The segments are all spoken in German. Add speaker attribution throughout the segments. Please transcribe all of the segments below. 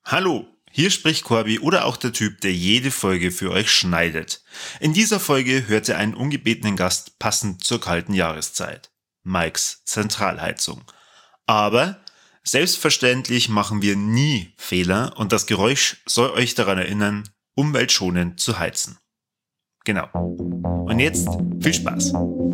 Speaker 1: Hallo, hier spricht Corby oder auch der Typ, der jede Folge für euch schneidet. In dieser Folge hört ihr einen ungebetenen Gast passend zur kalten Jahreszeit. Mikes Zentralheizung. Aber selbstverständlich machen wir nie Fehler und das Geräusch soll euch daran erinnern, umweltschonend zu heizen. Genau. Und jetzt viel Spaß.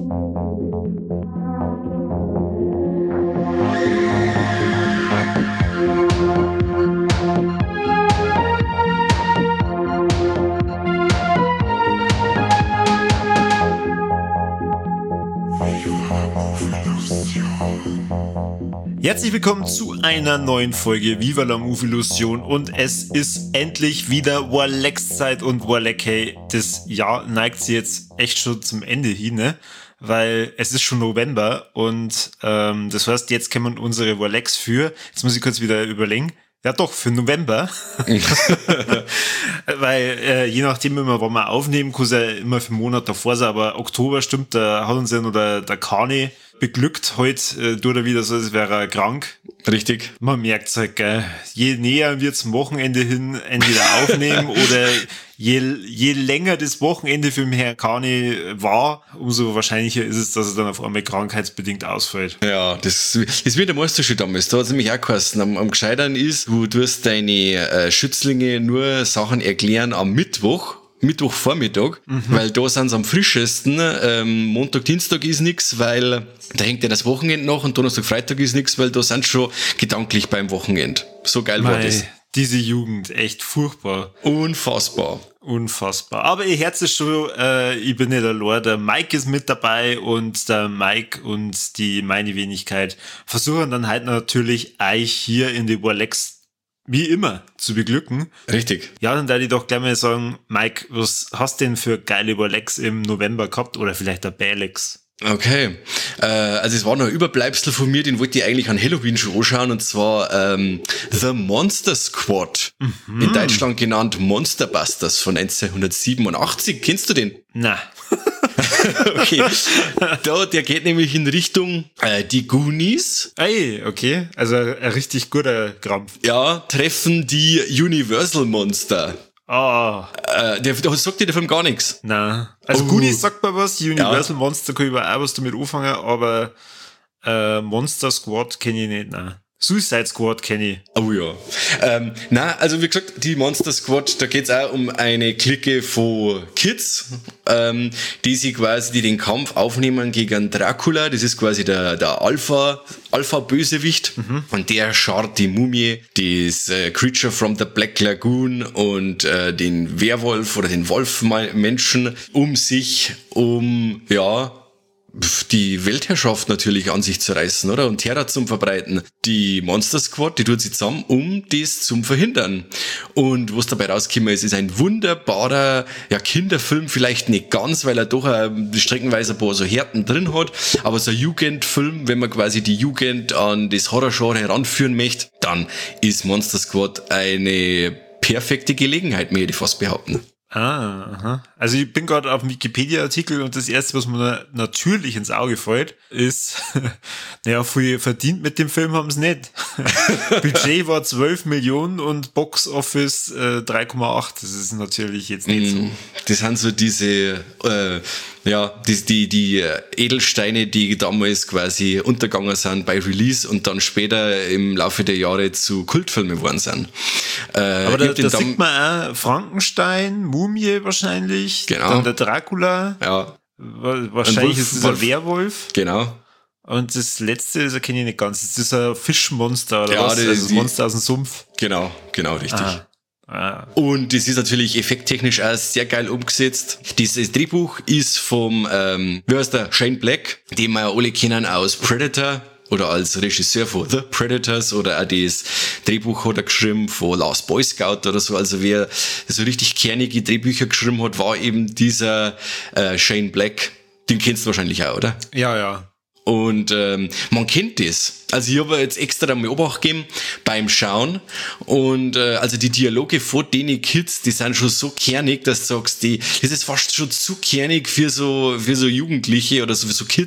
Speaker 1: Herzlich willkommen zu einer neuen Folge Viva la Move-Illusion und es ist endlich wieder Warlex-Zeit und Warleck, hey, das Jahr neigt sich jetzt echt schon zum Ende hin, ne? Weil es ist schon November und das heißt, jetzt kommen unsere Warlex für, jetzt muss ich kurz wieder überlegen, ja doch, für November. Weil je nachdem immer, wann wir aufnehmen, kann es ja immer für einen Monat davor sein, aber Oktober stimmt, da hat uns ja noch der Kani beglückt. Heute tut er wieder so, als wäre er krank.
Speaker 2: Richtig.
Speaker 1: Man merkt es halt, gell. Je näher wir zum Wochenende hin entweder aufnehmen oder je länger das Wochenende für den Herrn Kani war, umso wahrscheinlicher ist es, dass er dann auf einmal krankheitsbedingt ausfällt.
Speaker 2: Ja, das ist wie der Meister schon damals. Da hat es nämlich auch geheißen, am Gescheitern ist, du tust deine Schützlinge nur Sachen erklären am Mittwochvormittag, weil da sind sie am frischesten. Montag, Dienstag ist nix, weil da hängt ja das Wochenende noch und Donnerstag, Freitag ist nix, weil da sind schon gedanklich beim Wochenende. So geil war das.
Speaker 1: Diese Jugend, echt furchtbar.
Speaker 2: Unfassbar.
Speaker 1: Aber ihr Herz ist schon, ich bin nicht allein, der Mike ist mit dabei und der Mike und die meine Wenigkeit versuchen dann halt natürlich euch hier in die Warlex wie immer zu beglücken.
Speaker 2: Richtig.
Speaker 1: Ja, dann darf ich doch gleich mal sagen, Mike, was hast du denn für geile Warlex im November gehabt oder vielleicht der Balex?
Speaker 2: Okay, also es war noch ein Überbleibsel von mir, den wollte ich eigentlich an Halloween schon anschauen, und zwar The Monster Squad, in Deutschland genannt Monster Busters von 1987. Kennst du den?
Speaker 1: Na.
Speaker 2: Okay, der geht nämlich in Richtung die Goonies.
Speaker 1: Ey, okay, also ein richtig guter Krampf.
Speaker 2: Ja, treffen die Universal Monster.
Speaker 1: Oh.
Speaker 2: Der sagt dir der Film gar nichts.
Speaker 1: Na. Also Goonies sagt mir was, Universal Monster kann ich auch was damit anfangen, aber Monster Squad kenne ich nicht, nein. Suicide Squad kenne ich.
Speaker 2: Oh ja. Also wie gesagt, die Monster Squad, da geht's auch um eine Clique von Kids, die den Kampf aufnehmen gegen Dracula. Das ist quasi der Alpha-Bösewicht. Und der schart die Mumie, das Creature from the Black Lagoon und den Werwolf oder den Wolfmenschen um sich, die Weltherrschaft natürlich an sich zu reißen, oder? Und Terror zum Verbreiten. Die Monster Squad, die tut sich zusammen, um das zum verhindern. Und was dabei rausgekommen ist ein wunderbarer, Kinderfilm, vielleicht nicht ganz, weil er doch streckenweise ein paar so Härten drin hat, aber so ein Jugendfilm, wenn man quasi die Jugend an das Horrorgenre heranführen möchte, dann ist Monster Squad eine perfekte Gelegenheit, möchte ich fast behaupten.
Speaker 1: Aha. Also ich bin gerade auf dem Wikipedia-Artikel und das erste, was mir natürlich ins Auge fällt, ist, viel verdient mit dem Film haben sie nicht. Budget war 12 Millionen und Box Office 3,8. Das ist natürlich jetzt nicht so.
Speaker 2: Das sind so diese, die Edelsteine, die damals quasi untergegangen sind bei Release und dann später im Laufe der Jahre zu Kultfilmen geworden sind.
Speaker 1: Aber da sieht man auch Frankenstein, Mumie wahrscheinlich,
Speaker 2: genau.
Speaker 1: Dann der Dracula, wahrscheinlich ist es ein Werwolf.
Speaker 2: Genau.
Speaker 1: Und das letzte, das kenne ich nicht ganz, das ist ein Fischmonster oder was?
Speaker 2: Das
Speaker 1: Monster aus dem Sumpf.
Speaker 2: Genau, richtig. Und das ist natürlich effekttechnisch auch sehr geil umgesetzt. Dieses Drehbuch ist vom, Shane Black, den wir ja alle kennen aus Predator oder als Regisseur von The Predators, oder auch das Drehbuch hat er geschrieben von Last Boy Scout oder so. Also wer so richtig kernige Drehbücher geschrieben hat, war eben dieser Shane Black. Den kennst du wahrscheinlich auch, oder?
Speaker 1: Ja.
Speaker 2: Und man kennt das. Also ich habe jetzt extra mal Obacht gegeben beim Schauen. Und also die Dialoge von den Kids, die sind schon so kernig, dass du sagst, das ist fast schon zu kernig für so Jugendliche oder so für so Kids.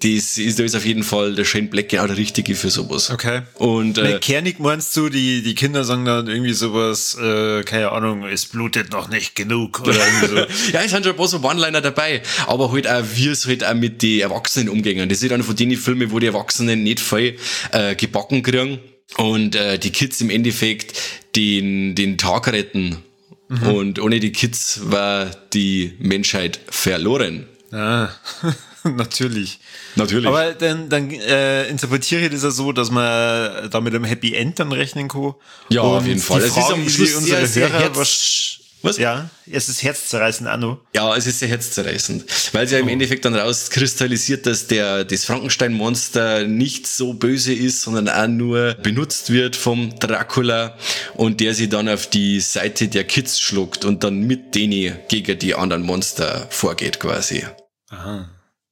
Speaker 2: da ist auf jeden Fall der Shane Black genau der Richtige für sowas.
Speaker 1: Okay.
Speaker 2: Und
Speaker 1: kernig meinst du, die Kinder sagen dann irgendwie sowas, keine Ahnung, es blutet noch nicht genug oder irgendwie so.
Speaker 2: Ja, es sind schon ein paar so One-Liner dabei, aber halt auch, wie es halt auch mit den Erwachsenen umgehen. Das ist einer von den Filmen, wo die Erwachsenen nicht viel gebacken kriegen und die Kids im Endeffekt den Tag retten. Und ohne die Kids war die Menschheit verloren.
Speaker 1: Ah, natürlich.
Speaker 2: Natürlich.
Speaker 1: Aber dann interpretiere ich das ja so, dass man da mit einem Happy End dann rechnen kann.
Speaker 2: Ja,
Speaker 1: und
Speaker 2: auf jeden Fall.
Speaker 1: Die
Speaker 2: Es ist
Speaker 1: Fragen,
Speaker 2: am
Speaker 1: die
Speaker 2: Schluss
Speaker 1: unsere
Speaker 2: sehr
Speaker 1: Hörer
Speaker 2: Was?
Speaker 1: Ja, es ist herzzerreißend auch noch.
Speaker 2: Ja, es ist sehr herzzerreißend, weil es ja im Endeffekt dann rauskristallisiert, dass das Frankenstein-Monster nicht so böse ist, sondern auch nur benutzt wird vom Dracula und der sie dann auf die Seite der Kids schluckt und dann mit denen gegen die anderen Monster vorgeht quasi.
Speaker 1: Aha.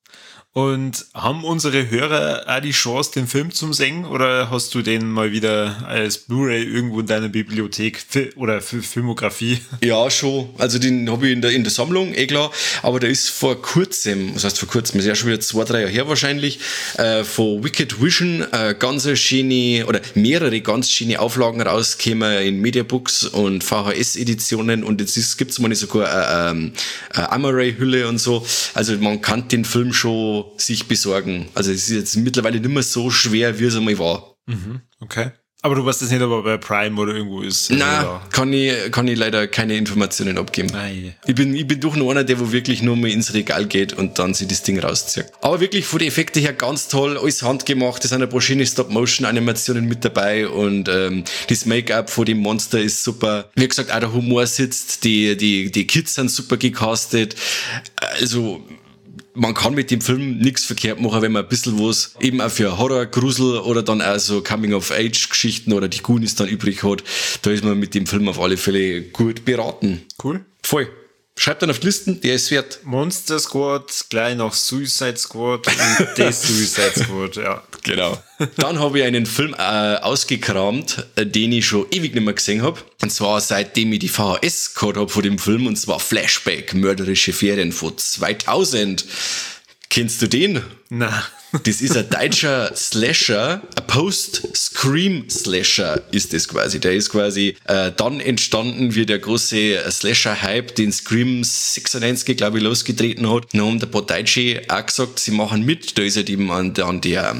Speaker 1: Und haben unsere Hörer auch die Chance, den Film zu sehen, oder hast du den mal wieder als Blu-ray irgendwo in deiner Bibliothek oder für Filmografie?
Speaker 2: Ja, schon. Also den habe ich in der Sammlung, klar. Aber da ist vor kurzem, was heißt vor kurzem, ist ja schon wieder 2-3 Jahre her wahrscheinlich, von Wicked Vision ganz schöne oder mehrere ganz schöne Auflagen rausgekommen in Mediabooks und VHS-Editionen und jetzt gibt's mal sogar eine Amaray-Hülle und so. Also man kann den Film schon sich besorgen. Also es ist jetzt mittlerweile nicht mehr so schwer, wie es einmal war.
Speaker 1: Okay. Aber du weißt das nicht, ob er bei Prime oder irgendwo ist.
Speaker 2: Nein, kann ich leider keine Informationen abgeben.
Speaker 1: Nein.
Speaker 2: Ich bin doch nur einer, der wo wirklich nur mal ins Regal geht und dann sich das Ding rauszieht. Aber wirklich von den Effekten her ganz toll, alles handgemacht, es sind ein paar schöne Stop-Motion-Animationen mit dabei und das Make-up von dem Monster ist super. Wie gesagt, auch der Humor sitzt, die Kids sind super gecastet. Also man kann mit dem Film nichts verkehrt machen, wenn man ein bisschen was eben auch für Horror, Grusel oder dann auch so Coming-of-Age-Geschichten oder die Goonies dann übrig hat. Da ist man mit dem Film auf alle Fälle gut beraten.
Speaker 1: Cool.
Speaker 2: Voll. Schreibt dann auf die Listen, der ist wert.
Speaker 1: Monster Squad, gleich noch Suicide Squad und The Suicide Squad, ja.
Speaker 2: Genau. Dann habe ich einen Film ausgekramt, den ich schon ewig nicht mehr gesehen habe. Und zwar seitdem ich die VHS gehabt habe von dem Film, und zwar Flashback, Mörderische Ferien von 2000. Kennst du den?
Speaker 1: Na.
Speaker 2: Das ist ein deutscher Slasher, ein Post-Scream-Slasher ist das quasi. Der ist quasi dann entstanden, wie der große Slasher-Hype, den Scream 96, glaube ich, losgetreten hat. Dann haben ein paar Deutsche auch gesagt, sie machen mit. Da ist halt eben an der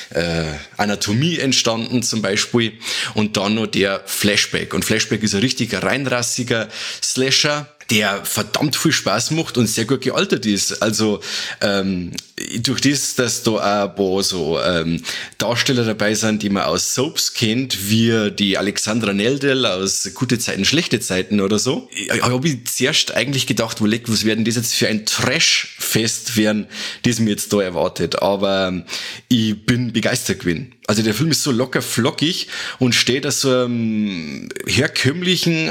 Speaker 2: Anatomie entstanden zum Beispiel. Und dann noch der Flashback. Und Flashback ist ein richtig reinrassiger Slasher, der verdammt viel Spaß macht und sehr gut gealtert ist. Also durch das, dass da auch ein paar so Darsteller dabei sind, die man aus Soaps kennt, wie die Alexandra Neldel aus Gute Zeiten, Schlechte Zeiten oder so, habe ich zuerst eigentlich gedacht, was werden das jetzt für ein Trash-Fest werden, das mir jetzt da erwartet. Aber ich bin begeistert gewesen. Also der Film ist so locker flockig und steht aus so einem herkömmlichen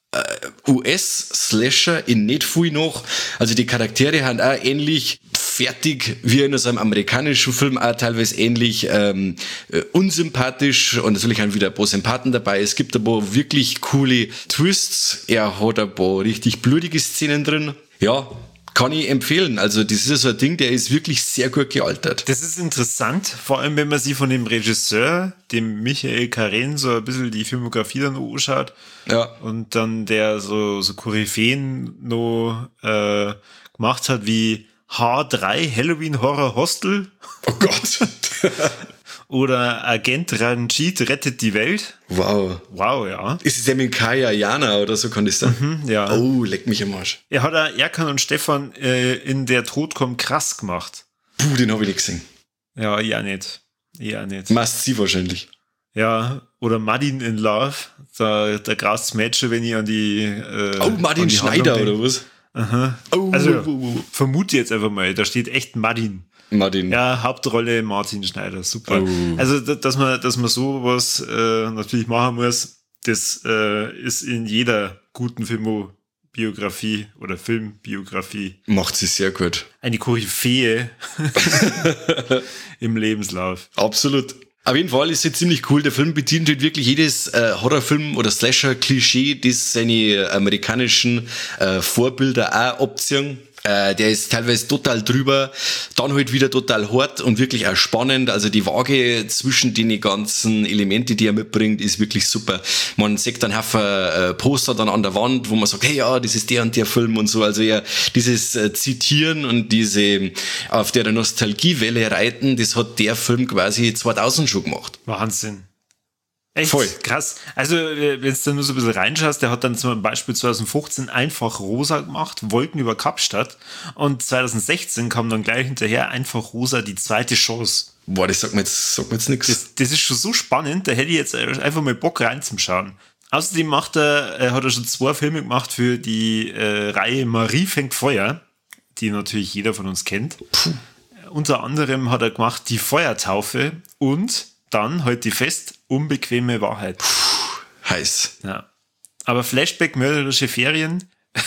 Speaker 2: US-Slasher in nicht viel noch. Also die Charaktere haben auch ähnlich fertig wie in so einem amerikanischen Film, auch teilweise ähnlich unsympathisch und natürlich haben wieder ein paar Sympathen dabei. Es gibt ein paar wirklich coole Twists. Er hat ein paar richtig blutige Szenen drin. Ja, kann ich empfehlen. Also das ist so ein Ding, der ist wirklich sehr gut gealtert.
Speaker 1: Das ist interessant, vor allem wenn man sich von dem Regisseur, dem Michael Karen, so ein bisschen die Filmografie dann anschaut.
Speaker 2: Ja.
Speaker 1: Und dann der so Koryphäen noch gemacht hat wie H3, Halloween Horror Hostel.
Speaker 2: Oh Gott.
Speaker 1: Oder Agent Ranjit rettet die Welt.
Speaker 2: Wow.
Speaker 1: Wow, ja.
Speaker 2: Ist es der mit Kaya Jana oder so, kann das sein?
Speaker 1: Ja.
Speaker 2: Oh, leck mich am Arsch.
Speaker 1: Er hat Erkan und Stefan in Der Tod kommt krass gemacht.
Speaker 2: Puh, den habe ich nicht gesehen.
Speaker 1: Ja, ich auch nicht.
Speaker 2: Must see wahrscheinlich.
Speaker 1: Ja, oder Madin in Love. Da graust Mädchen, wenn ich an die
Speaker 2: Martin Schneider oder was?
Speaker 1: Aha.
Speaker 2: Oh,
Speaker 1: also, vermute jetzt einfach mal, da steht echt Madin.
Speaker 2: Martin.
Speaker 1: Ja, Hauptrolle Martin Schneider, super. Oh. Also, dass man sowas natürlich machen muss, das ist in jeder guten Filmbiografie oder Filmbiografie.
Speaker 2: Macht sie sehr gut.
Speaker 1: Eine Koryphäe im Lebenslauf.
Speaker 2: Absolut. Auf jeden Fall ist es ziemlich cool. Der Film bedient halt wirklich jedes Horrorfilm- oder Slasher-Klischee, das seine amerikanischen Vorbilder auch abziehen. Der ist teilweise total drüber, dann halt wieder total hart und wirklich auch spannend. Also die Waage zwischen den ganzen Elementen, die er mitbringt, ist wirklich super. Man sieht dann Haufen Poster dann an der Wand, wo man sagt, hey ja, das ist der und der Film und so. Also ja, dieses Zitieren und diese auf der Nostalgiewelle reiten, das hat der Film quasi 2000 schon gemacht.
Speaker 1: Wahnsinn. Echt
Speaker 2: Voll.
Speaker 1: Krass. Also, wenn du dann nur so ein bisschen reinschaust, der hat dann zum Beispiel 2015 einfach Rosa gemacht, Wolken über Kapstadt. Und 2016 kam dann gleich hinterher einfach Rosa, die zweite Chance.
Speaker 2: Boah, das sagt mir jetzt nichts.
Speaker 1: Das ist schon so spannend, da hätte ich jetzt einfach mal Bock reinzuschauen. Außerdem hat er schon 2 Filme gemacht für die Reihe Marie fängt Feuer, die natürlich jeder von uns kennt. Puh. Unter anderem hat er gemacht Die Feuertaufe und dann, halt die fest, Unbequeme Wahrheit.
Speaker 2: Puh, heiß.
Speaker 1: Ja. Aber Flashback, mörderische Ferien,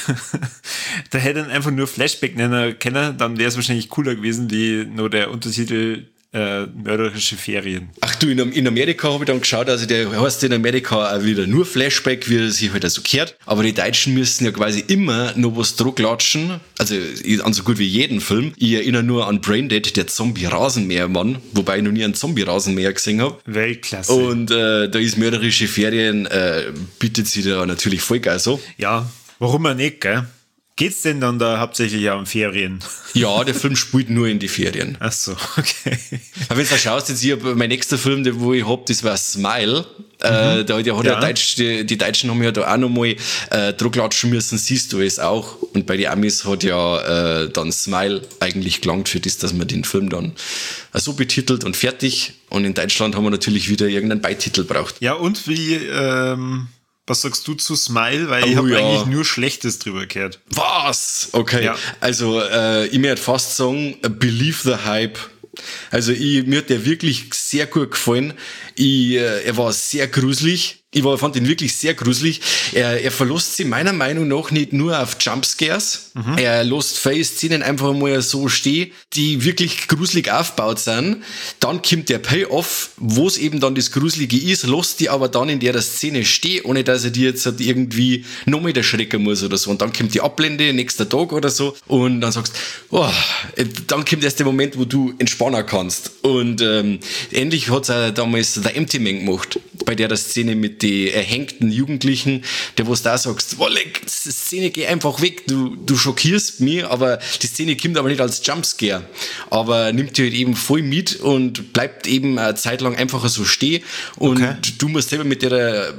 Speaker 1: da hätte er einfach nur Flashback nennen können, dann wäre es wahrscheinlich cooler gewesen, wie nur der Untertitel mörderische Ferien.
Speaker 2: Ach du, in Amerika habe ich dann geschaut, also der heißt in Amerika auch wieder nur Flashback, wie er sich halt so gehört. Aber die Deutschen müssen ja quasi immer noch was klatschen, also an so gut wie jeden Film. Ich erinnere nur an Braindead, der Zombie-Rasenmähermann, wobei ich noch nie einen Zombie-Rasenmäher gesehen habe.
Speaker 1: Weltklasse.
Speaker 2: Und da ist mörderische Ferien, bietet sich da natürlich voll geil so.
Speaker 1: Ja, warum auch nicht, gell? Geht's denn dann da hauptsächlich auch um Ferien?
Speaker 2: Ja, der Film spielt nur in die Ferien.
Speaker 1: Ach so, okay.
Speaker 2: Aber wenn du schaust, jetzt hier, mein nächster Film, den wo ich hab, das war Smile. Da hat ja die Deutschen haben ja da auch nochmal drucklatschen müssen, siehst du es auch. Und bei den Amis hat ja dann Smile eigentlich gelangt für das, dass man den Film dann so betitelt und fertig. Und in Deutschland haben wir natürlich wieder irgendeinen Beititel braucht.
Speaker 1: Ja, und wie, was sagst du zu Smile? Weil ich habe eigentlich nur Schlechtes drüber gehört.
Speaker 2: Was? Okay. Ja. Also, ich möchte fast sagen, Believe the Hype. Also, mir hat der wirklich sehr gut gefallen. Er war sehr gruselig. Fand ihn wirklich sehr gruselig. Er verlässt sich meiner Meinung nach nicht nur auf Jumpscares. Er lässt viele Szenen einfach mal so stehen, die wirklich gruselig aufgebaut sind. Dann kommt der Payoff, wo es eben dann das Gruselige ist, lässt die aber dann in der Szene stehen, ohne dass er die jetzt halt irgendwie noch mal erschrecken muss oder so. Und dann kommt die Ablende, nächster Tag oder so. Und dann sagst du, oh, dann kommt erst der Moment, wo du entspannen kannst. Und ähnlich hat es damals The Empty Man gemacht, bei der Szene mit die erhängten Jugendlichen, der wo du da sagst, die Szene geh einfach weg, du schockierst mich, aber die Szene kommt aber nicht als Jumpscare, aber nimmt dir halt eben voll mit und bleibt eben eine Zeit lang einfach so stehen und du musst selber mit der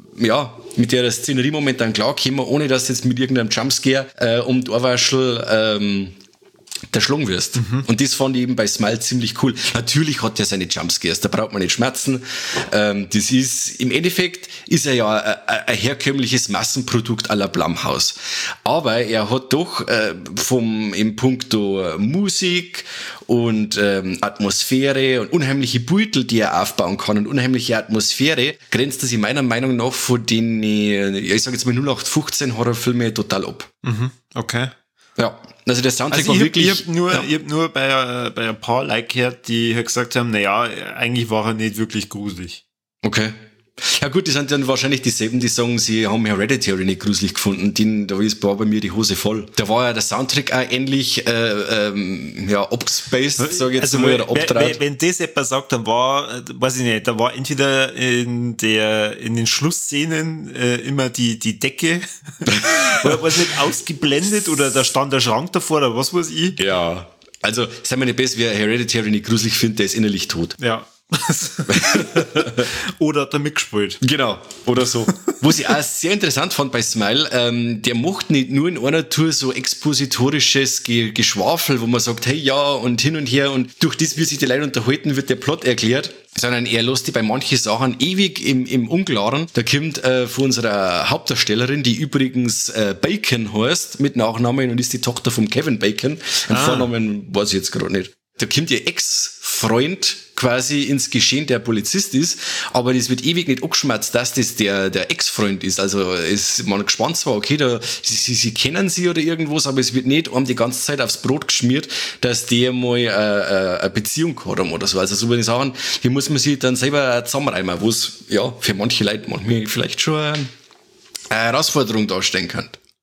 Speaker 2: Szenerie momentan klarkommen, ohne dass jetzt mit irgendeinem Jumpscare um die Ohrwaschel erschlagen wirst. Und das fand ich eben bei Smile ziemlich cool. Natürlich hat er seine Jumpscares, da braucht man nicht schmerzen. Das ist, im Endeffekt ist er ja ein herkömmliches Massenprodukt à la Blumhouse. Aber er hat doch im Puncto Musik und Atmosphäre und unheimliche Beutel, die er aufbauen kann und unheimliche Atmosphäre, grenzt er sich meiner Meinung nach von den, ich sage jetzt mal 0815 Horrorfilme total ab.
Speaker 1: Okay.
Speaker 2: Ja, also der Soundtrack
Speaker 1: also
Speaker 2: war wirklich...
Speaker 1: Ich hab nur bei ein paar Leuten gehört, die halt gesagt haben, naja, eigentlich war er nicht wirklich gruselig.
Speaker 2: Okay. Ja gut, die sind dann wahrscheinlich dieselben, die sagen, sie haben Hereditary nicht gruselig gefunden. Da war bei mir die Hose voll. Da war ja der Soundtrack auch ähnlich abgespaced, sage ich jetzt mal, oder abtraut.
Speaker 1: Wenn das jemand sagt, dann war, weiß ich nicht, da war entweder in den Schlussszenen immer die Decke, war es nicht ausgeblendet oder da stand der Schrank davor oder was weiß ich.
Speaker 2: Ja, also sei mir nicht besser, wer Hereditary nicht gruselig findet, der ist innerlich tot.
Speaker 1: Ja. Oder hat er mitgespielt.
Speaker 2: Genau, oder so. Was ich auch sehr interessant fand bei Smile, der macht nicht nur in einer Tour so expositorisches Geschwafel, wo man sagt, hey ja und hin und her und durch das, wie sich die Leute unterhalten, wird der Plot erklärt, sondern er lässt die bei manchen Sachen ewig im Unklaren. Da kommt von unserer Hauptdarstellerin, die übrigens Bacon heißt, mit Nachnamen und ist die Tochter von Kevin Bacon. Ein Vornamen weiß ich jetzt gerade nicht. Da kommt ihr Ex-Freund quasi ins Geschehen, der Polizist ist, aber das wird ewig nicht abgeschmerzt, dass das der Ex-Freund ist. Also ist man gespannt zwar, okay, sie kennen sie oder irgendwas, aber es wird nicht die ganze Zeit aufs Brot geschmiert, dass der mal eine Beziehung hat oder so. Also so würde ich sagen, hier muss man sich dann selber zusammenreimen, wo es ja für manche Leute manchmal vielleicht schon eine Herausforderung darstellen kann.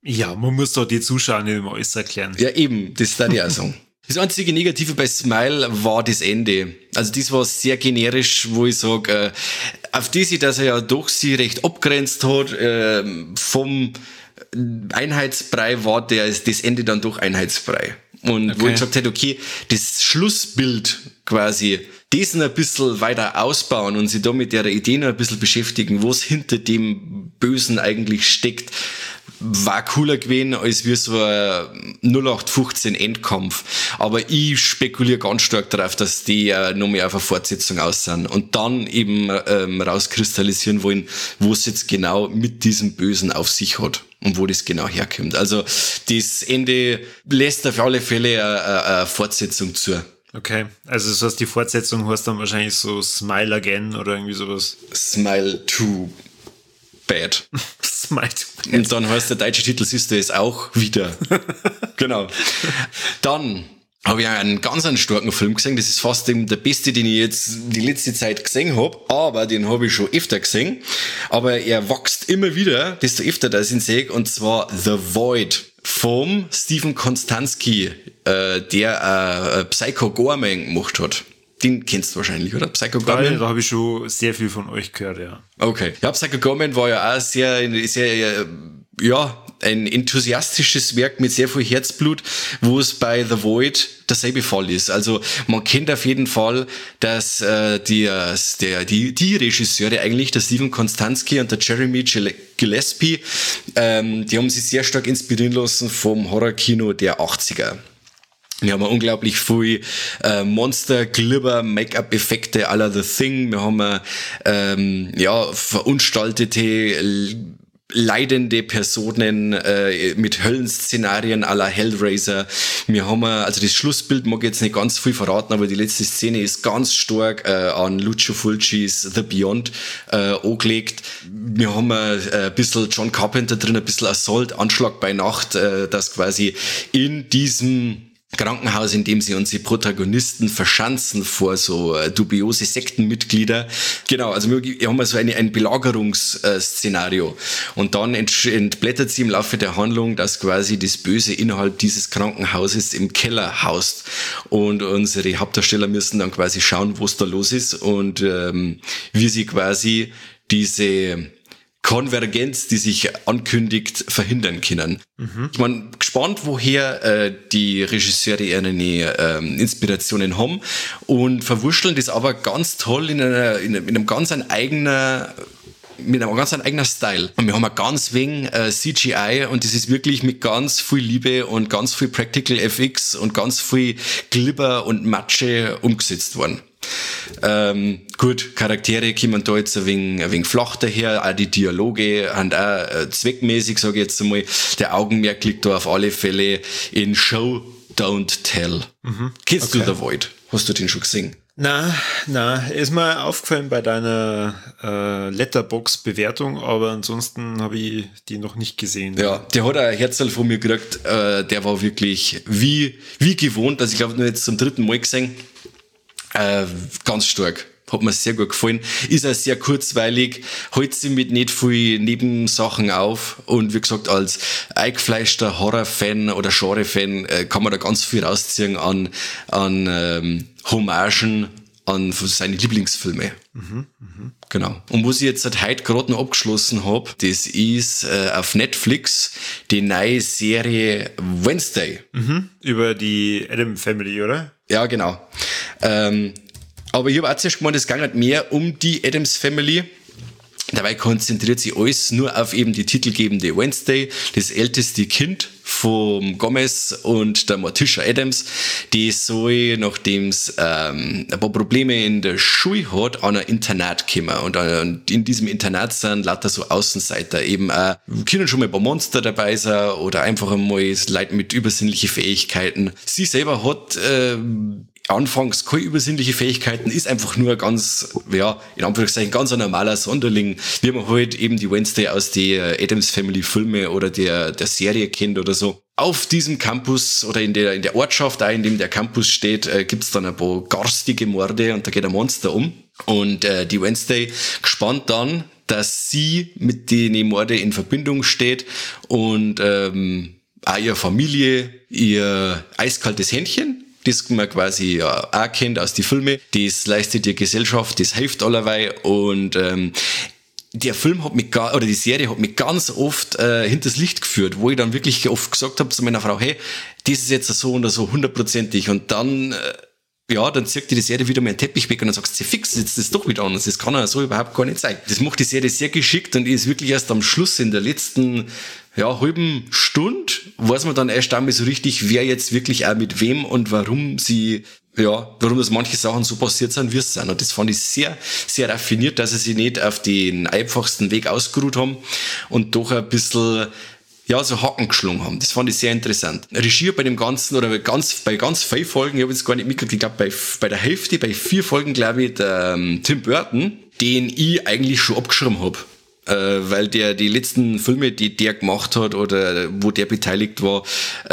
Speaker 1: Ja, man muss doch die Zuschauer nicht immer alles erklären.
Speaker 2: Ja, eben, das darf ich auch sagen. Das einzige Negative bei Smile war das Ende. Also das war sehr generisch, wo ich sage, auf das, dass er ja doch sie recht abgrenzt hat, vom Einheitsbrei war das Ende dann doch Einheitsbrei. Und wo ich gesagt hätte, okay, das Schlussbild quasi, das noch ein bisschen weiter ausbauen und sich da mit der Idee noch ein bisschen beschäftigen, was hinter dem Bösen eigentlich steckt, war cooler gewesen als wie so ein 0815 Endkampf. Aber ich spekuliere ganz stark darauf, dass die noch mehr auf eine Fortsetzung aus sind und dann eben rauskristallisieren wollen, wo es jetzt genau mit diesem Bösen auf sich hat und wo das genau herkommt. Also das Ende lässt auf alle Fälle eine Fortsetzung zu.
Speaker 1: Okay, also das heißt, die Fortsetzung heißt dann wahrscheinlich so Smile Again oder irgendwie sowas.
Speaker 2: Smile 2 Bad.
Speaker 1: Smile 2 Bad.
Speaker 2: Und dann heißt der deutsche Titel, siehst du es auch wieder. Genau. Dann habe ich einen ganz starken Film gesehen. Das ist fast der beste, den ich jetzt die letzte Zeit gesehen habe. Aber den habe ich schon öfter gesehen. Aber er wächst immer wieder, desto öfter das ich ihn sehe. Und zwar The Void vom Stephen Konstanski, der Psycho Gorman gemacht hat. Den kennst du wahrscheinlich, oder? Psycho Gorman?
Speaker 1: Da habe ich schon sehr viel von euch gehört, ja.
Speaker 2: Okay. Ja, Psycho Gorman war ja auch sehr, ein enthusiastisches Werk mit sehr viel Herzblut, wo es bei The Void derselbe Fall ist. Also man kennt auf jeden Fall, dass die Regisseure eigentlich, der Stephen Konstanski und der Jeremy Gillespie, die haben sich sehr stark inspirieren lassen vom Horrorkino der 80er. Wir haben unglaublich viel Monster, Glibber, Make-up-Effekte à la The Thing. Wir haben verunstaltete, leidende Personen mit Höllenszenarien à la Hellraiser. Wir haben also das Schlussbild mag ich jetzt nicht ganz viel verraten, aber die letzte Szene ist ganz stark an Lucio Fulcis The Beyond angelegt. Wir haben ein bisschen John Carpenter drin, ein bisschen Assault, Anschlag bei Nacht, das quasi in diesem Krankenhaus, in dem sie unsere Protagonisten verschanzen vor so dubiose Sektenmitglieder. Genau, also wir haben so ein Belagerungsszenario. Und dann entblättert sie im Laufe der Handlung, dass quasi das Böse innerhalb dieses Krankenhauses im Keller haust. Und unsere Hauptdarsteller müssen dann quasi schauen, was da los ist und wie sie quasi diese Konvergenz, die sich ankündigt, verhindern können. Ich bin gespannt, woher die Regisseure ihre Inspirationen haben und verwurschteln das aber ganz toll in einem ganz eigenen Style. Und wir haben auch ganz wenig CGI und das ist wirklich mit ganz viel Liebe und ganz viel Practical FX und ganz viel Glibber und Matsche umgesetzt worden. Gut, Charaktere kommen da jetzt ein wenig flach daher, auch die Dialoge haben auch zweckmäßig, sage ich jetzt einmal, der Augenmerk liegt da auf alle Fälle in Show, Don't Tell. Kennst du The Void? Hast du den schon gesehen?
Speaker 1: Na, ist mir aufgefallen bei deiner Letterboxd-Bewertung, aber ansonsten habe ich die noch nicht gesehen.
Speaker 2: Ja, der hat ein Herzl von mir gekriegt, der war wirklich wie gewohnt, also ich glaube nur jetzt zum 3. Mal gesehen. Ganz stark. Hat mir sehr gut gefallen. Ist auch sehr kurzweilig, hält sich mit nicht viel Nebensachen auf und wie gesagt, als eingefleischter Horror-Fan oder Genre-Fan kann man da ganz viel rausziehen an Hommagen an seine Lieblingsfilme. Genau. Und was ich jetzt seit heute gerade noch abgeschlossen habe, das ist auf Netflix die neue Serie Wednesday.
Speaker 1: Über die Adam Family, oder?
Speaker 2: Ja, genau. Aber ich habe auch zuerst gemeint, es geht nicht mehr um die Addams Family. Dabei konzentriert sich alles nur auf eben die titelgebende Wednesday, das älteste Kind vom Gomez und der Morticia Addams. Die soll, nachdem es ein paar Probleme in der Schule hat, an ein Internat kommen. Und in diesem Internat sind lauter so Außenseiter. Eben können schon mal ein paar Monster dabei sein oder einfach einmal Leute mit übersinnlichen Fähigkeiten. Sie selber hat anfangs keine übersinnliche Fähigkeiten, ist einfach nur ganz, in Anführungszeichen, ganz ein normaler Sonderling, wie man halt eben die Wednesday aus der Addams Family Filme oder der Serie kennt oder so. Auf diesem Campus oder in der Ortschaft, auch in dem der Campus steht, gibt's dann ein paar garstige Morde und da geht ein Monster um. Und die Wednesday gespannt dann dass sie mit den Morde in Verbindung steht und auch ihre Familie, ihr eiskaltes Händchen, das man quasi ja auch kennt aus den Filmen, das leistet die Gesellschaft, das hilft allerweil und der Film hat mich oder die Serie hat mich ganz oft hinters Licht geführt, wo ich dann wirklich oft gesagt habe zu meiner Frau, hey, das ist jetzt so oder so 100%ig und dann dann zieht die Serie wieder mal einen Teppich weg und dann sagst du, fix, jetzt ist das doch wieder anders. Das kann ja so überhaupt gar nicht sein. Das macht die Serie sehr geschickt und ist wirklich erst am Schluss in der letzten halben Stunde, weiß man dann erst einmal so richtig, wer jetzt wirklich auch mit wem und warum das manche Sachen so passiert sind, wie es sind. Und das fand ich sehr, sehr raffiniert, dass sie sich nicht auf den einfachsten Weg ausgeruht haben und doch ein bisschen so Haken geschlungen haben. Das fand ich sehr interessant. Regie bei dem Ganzen, oder bei ganz vielen Folgen, ich habe jetzt gar nicht mitgekriegt, ich glaube bei der Hälfte, bei 4 Folgen, glaube ich, der Tim Burton, den ich eigentlich schon abgeschrieben habe. Weil der die letzten Filme, die der gemacht hat oder wo der beteiligt war,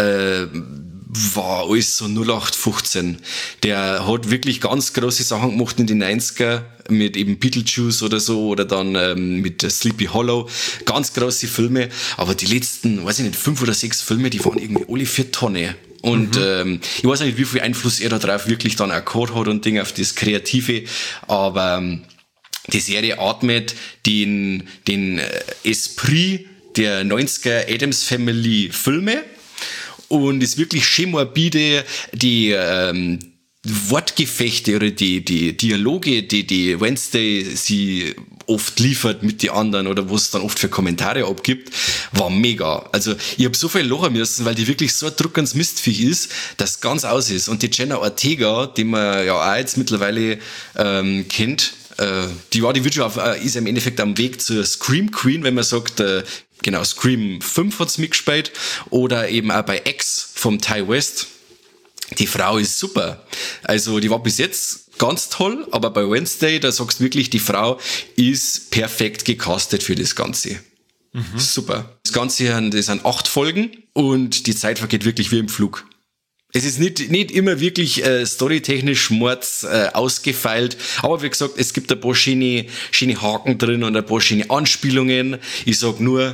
Speaker 2: war alles so 0815. Der hat wirklich ganz große Sachen gemacht in den 90er mit eben Beetlejuice oder so oder dann mit Sleepy Hollow. Ganz große Filme. Aber die letzten, 5 oder 6 Filme, die waren irgendwie alle 4 Tonne. Und ich weiß nicht, wie viel Einfluss er da drauf wirklich dann auch gehabt hat und Dinge auf das Kreative. Aber die Serie atmet den Esprit der 90er Addams Family Filme und ist wirklich schön morbide, die Wortgefechte oder die Dialoge, die Wednesday sie oft liefert mit den anderen oder wo es dann oft für Kommentare abgibt, war mega. Also ich habe so viel lachen müssen, weil die wirklich so ein druckendes Mistviech ist, dass es ganz aus ist. Und die Jenna Ortega, die man ja auch jetzt mittlerweile kennt, die wird schon ist im Endeffekt am Weg zur Scream Queen, wenn man sagt, Scream 5 hat's mitgespielt oder eben auch bei X vom Ty West. Die Frau ist super. Also die war bis jetzt ganz toll, aber bei Wednesday, da sagst du wirklich, die Frau ist perfekt gecastet für das Ganze. Super. Das Ganze das sind 8 Folgen und die Zeit vergeht wirklich wie im Flug. Es ist nicht immer wirklich storytechnisch mords ausgefeilt, aber wie gesagt, es gibt ein paar schöne Haken drin und ein paar schöne Anspielungen. Ich sag nur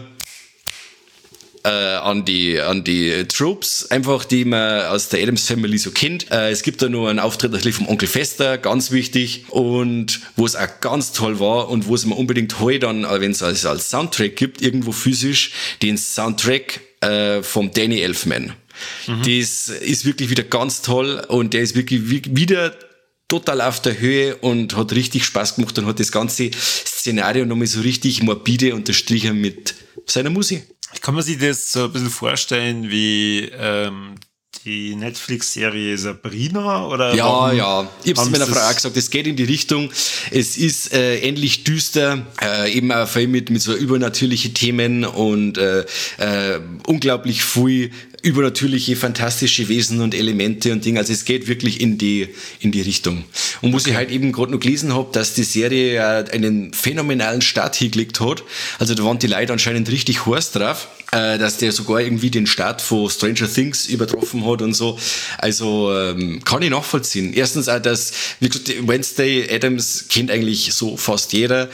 Speaker 2: an die Tropes, einfach die man aus der Addams Family so kennt. Es gibt da noch einen Auftritt natürlich vom Onkel Fester, ganz wichtig, und wo es auch ganz toll war und wo es mir unbedingt heute dann, wenn es als Soundtrack gibt, irgendwo physisch, den Soundtrack vom Danny Elfman. Das ist wirklich wieder ganz toll und der ist wirklich wieder total auf der Höhe und hat richtig Spaß gemacht und hat das ganze Szenario nochmal so richtig morbide unterstrichen mit seiner Musik.
Speaker 1: Kann man sich das so ein bisschen vorstellen wie die Netflix-Serie Sabrina? Oder
Speaker 2: ja. Ich hab's meiner Frau auch gesagt, es geht in die Richtung. Es ist ähnlich düster, eben auch viel mit so übernatürlichen Themen und unglaublich viel übernatürliche, fantastische Wesen und Elemente und Dinge. Also es geht wirklich in die Richtung. Und wo ich halt eben gerade noch gelesen habe, dass die Serie einen phänomenalen Start hingelegt hat. Also da waren die Leute anscheinend richtig heiß drauf, dass der sogar irgendwie den Start von Stranger Things übertroffen hat und so. Also kann ich nachvollziehen. Erstens auch, dass, wie gesagt, Wednesday Addams kennt eigentlich so fast jeder.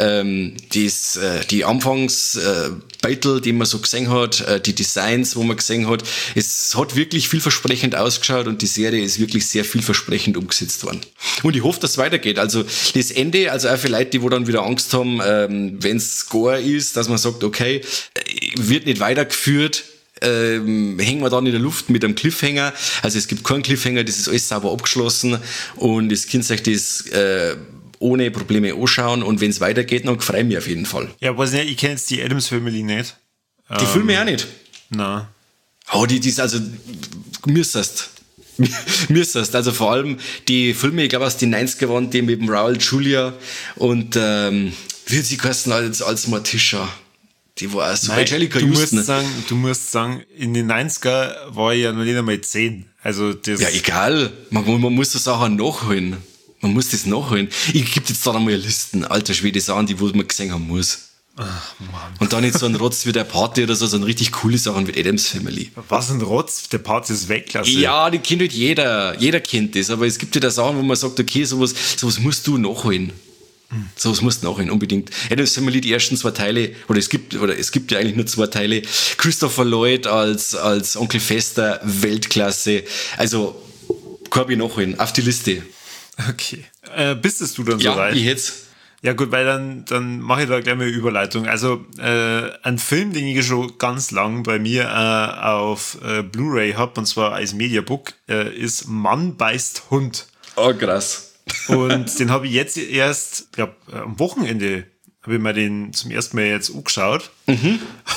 Speaker 2: Die Anfangs Battle, die man so gesehen hat, die Designs, wo man gesehen hat, es hat wirklich vielversprechend ausgeschaut und die Serie ist wirklich sehr vielversprechend umgesetzt worden. Und ich hoffe, dass es weitergeht. Also das Ende, also auch für Leute, die wo dann wieder Angst haben, wenn es Gore ist, dass man sagt, okay, wird nicht weitergeführt, hängen wir dann in der Luft mit einem Cliffhanger. Also es gibt keinen Cliffhanger, das ist alles sauber abgeschlossen und das Kind sagt das ohne Probleme anschauen und wenn es weitergeht, dann freue ich mich auf jeden Fall.
Speaker 1: Ja, weiß nicht, ich kenne jetzt die Addams Family nicht.
Speaker 2: Die Filme auch nicht?
Speaker 1: Nein.
Speaker 2: Oh, die ist also, müsstest. Also vor allem die Filme, ich glaube aus den 90er waren, die mit dem Raul Julia und wie hat sie geheißen als Morticia? Die war auch so.
Speaker 1: Nein, du musst sagen, in den 90er war ich ja noch nicht einmal 10. Also das
Speaker 2: ja, egal. Man muss so Sachen nachholen. Man muss das nachholen. Ich gebe jetzt da einmal Listen, alter Schwede, Sachen, die wo man gesehen haben muss.
Speaker 1: Ach, Mann.
Speaker 2: Und dann nicht so ein Rotz wie der Party oder so, sondern richtig coole Sachen wie Addams Family.
Speaker 1: Was ein Rotz? Der Party ist Weltklasse.
Speaker 2: Ja, die kennt halt jeder. Jeder kennt das. Aber es gibt ja da Sachen, wo man sagt, okay, sowas musst du nachholen. So, es muss nachholen, unbedingt. Adams Family, die ersten 2 Teile, oder es gibt ja eigentlich nur 2 Teile. Christopher Lloyd als Onkel Fester, Weltklasse. Also, Corby nachholen, auf die Liste.
Speaker 1: Okay. Bist es du dann
Speaker 2: Ja,
Speaker 1: soweit?
Speaker 2: ich jetzt.
Speaker 1: Ja gut, weil dann mache ich da gleich mal eine Überleitung. Also ein Film, den ich schon ganz lang bei mir auf Blu-ray habe, und zwar als Mediabook, ist Mann beißt Hund.
Speaker 2: Oh, krass.
Speaker 1: Und den habe ich jetzt erst, ich glaube, am Wochenende habe ich mir den zum ersten Mal jetzt angeschaut. Und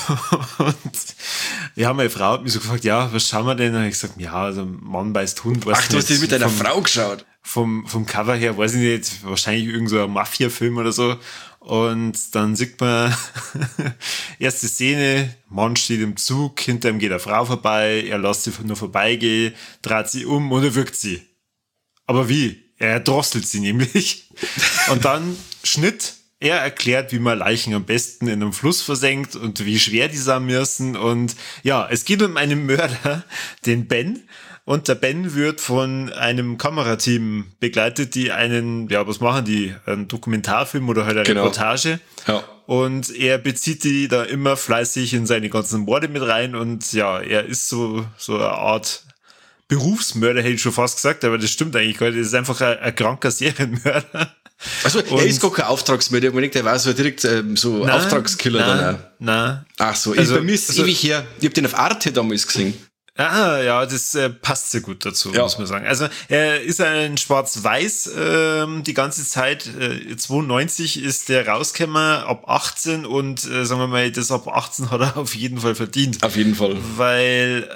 Speaker 1: ja, meine Frau hat mich so gefragt, ja, was schauen wir denn? Und ich gesagt, ja, also Mann beißt Hund.
Speaker 2: Ach, du hast den mit deiner Frau geschaut?
Speaker 1: Vom Cover her, weiß ich nicht, wahrscheinlich irgend so ein Mafia-Film oder so. Und dann sieht man erste Szene, Mann steht im Zug, hinter ihm geht eine Frau vorbei, er lässt sie nur vorbeigehen, dreht sie um und er wirkt sie. Aber wie? Er drosselt sie nämlich. Und dann Schnitt, er erklärt, wie man Leichen am besten in einem Fluss versenkt und wie schwer die sein müssen. Und ja, es geht um einen Mörder, den Ben. Und der Ben wird von einem Kamerateam begleitet, die was machen die? Einen Dokumentarfilm oder halt eine Reportage.
Speaker 2: Ja.
Speaker 1: Und er bezieht die da immer fleißig in seine ganzen Morde mit rein. Und ja, er ist so eine Art Berufsmörder, hätte ich schon fast gesagt, aber das stimmt eigentlich gar nicht. Das ist einfach ein kranker Serienmörder.
Speaker 2: Also, er ist gar kein Auftragsmörder. Ich denke, der war so direkt Auftragskiller.
Speaker 1: Nein.
Speaker 2: Ach so,
Speaker 1: Also,
Speaker 2: bei mir ist es ewig her. Ich habe den auf Arte damals gesehen.
Speaker 1: Ah, ja, das passt sehr gut dazu, muss man sagen. Also er ist ein Schwarz-Weiß die ganze Zeit. 92 ist der rausgekommen, ab 18 und sagen wir mal, das ab 18 hat er auf jeden Fall verdient.
Speaker 2: Auf jeden Fall.
Speaker 1: Weil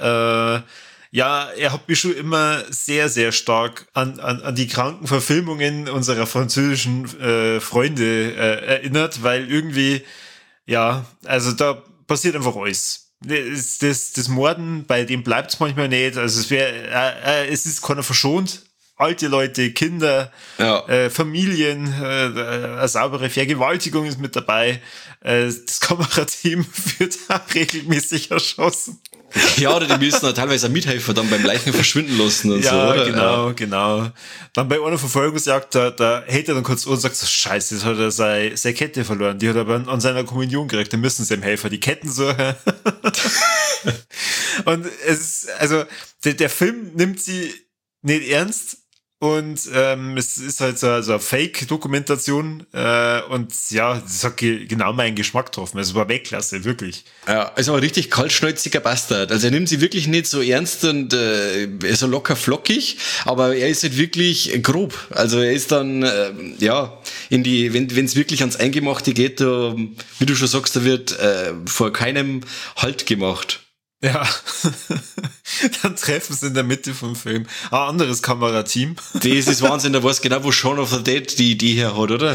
Speaker 1: er hat mich schon immer sehr, sehr stark an die kranken Verfilmungen unserer französischen Freunde erinnert, erinnert, weil irgendwie, also da passiert einfach alles. Das Morden, bei dem bleibt es manchmal nicht. Also es ist keiner verschont. Alte Leute, Kinder, Familien, eine saubere Vergewaltigung ist mit dabei. Das Kamerateam wird auch regelmäßig erschossen.
Speaker 2: Ja, oder die müssen teilweise auch mithelfen, dann beim Leichen verschwinden lassen und so, oder?
Speaker 1: Genau. Dann bei einer Verfolgungsjagd, da hält er dann kurz an und sagt so, scheiße, jetzt hat er seine Kette verloren. Die hat er aber an seiner Kommunion gekriegt, da müssen sie ihm helfen, die Ketten suchen. Und es ist, also, der Film nimmt sie nicht ernst. Und es ist halt so eine Fake-Dokumentation und ja, das hat genau meinen Geschmack getroffen. Es war Weltklasse, wirklich.
Speaker 2: Ja, also ein richtig kaltschnäuziger Bastard. Also er nimmt sie wirklich nicht so ernst und er ist so locker flockig, aber er ist halt wirklich grob. Also er ist dann, wenn es wirklich ans Eingemachte geht, da, wie du schon sagst, da wird vor keinem Halt gemacht.
Speaker 1: Ja, dann treffen sie in der Mitte vom Film ein anderes Kamerateam.
Speaker 2: Das ist Wahnsinn, da weiß genau, wo Shaun of the Dead die Idee her hat, oder?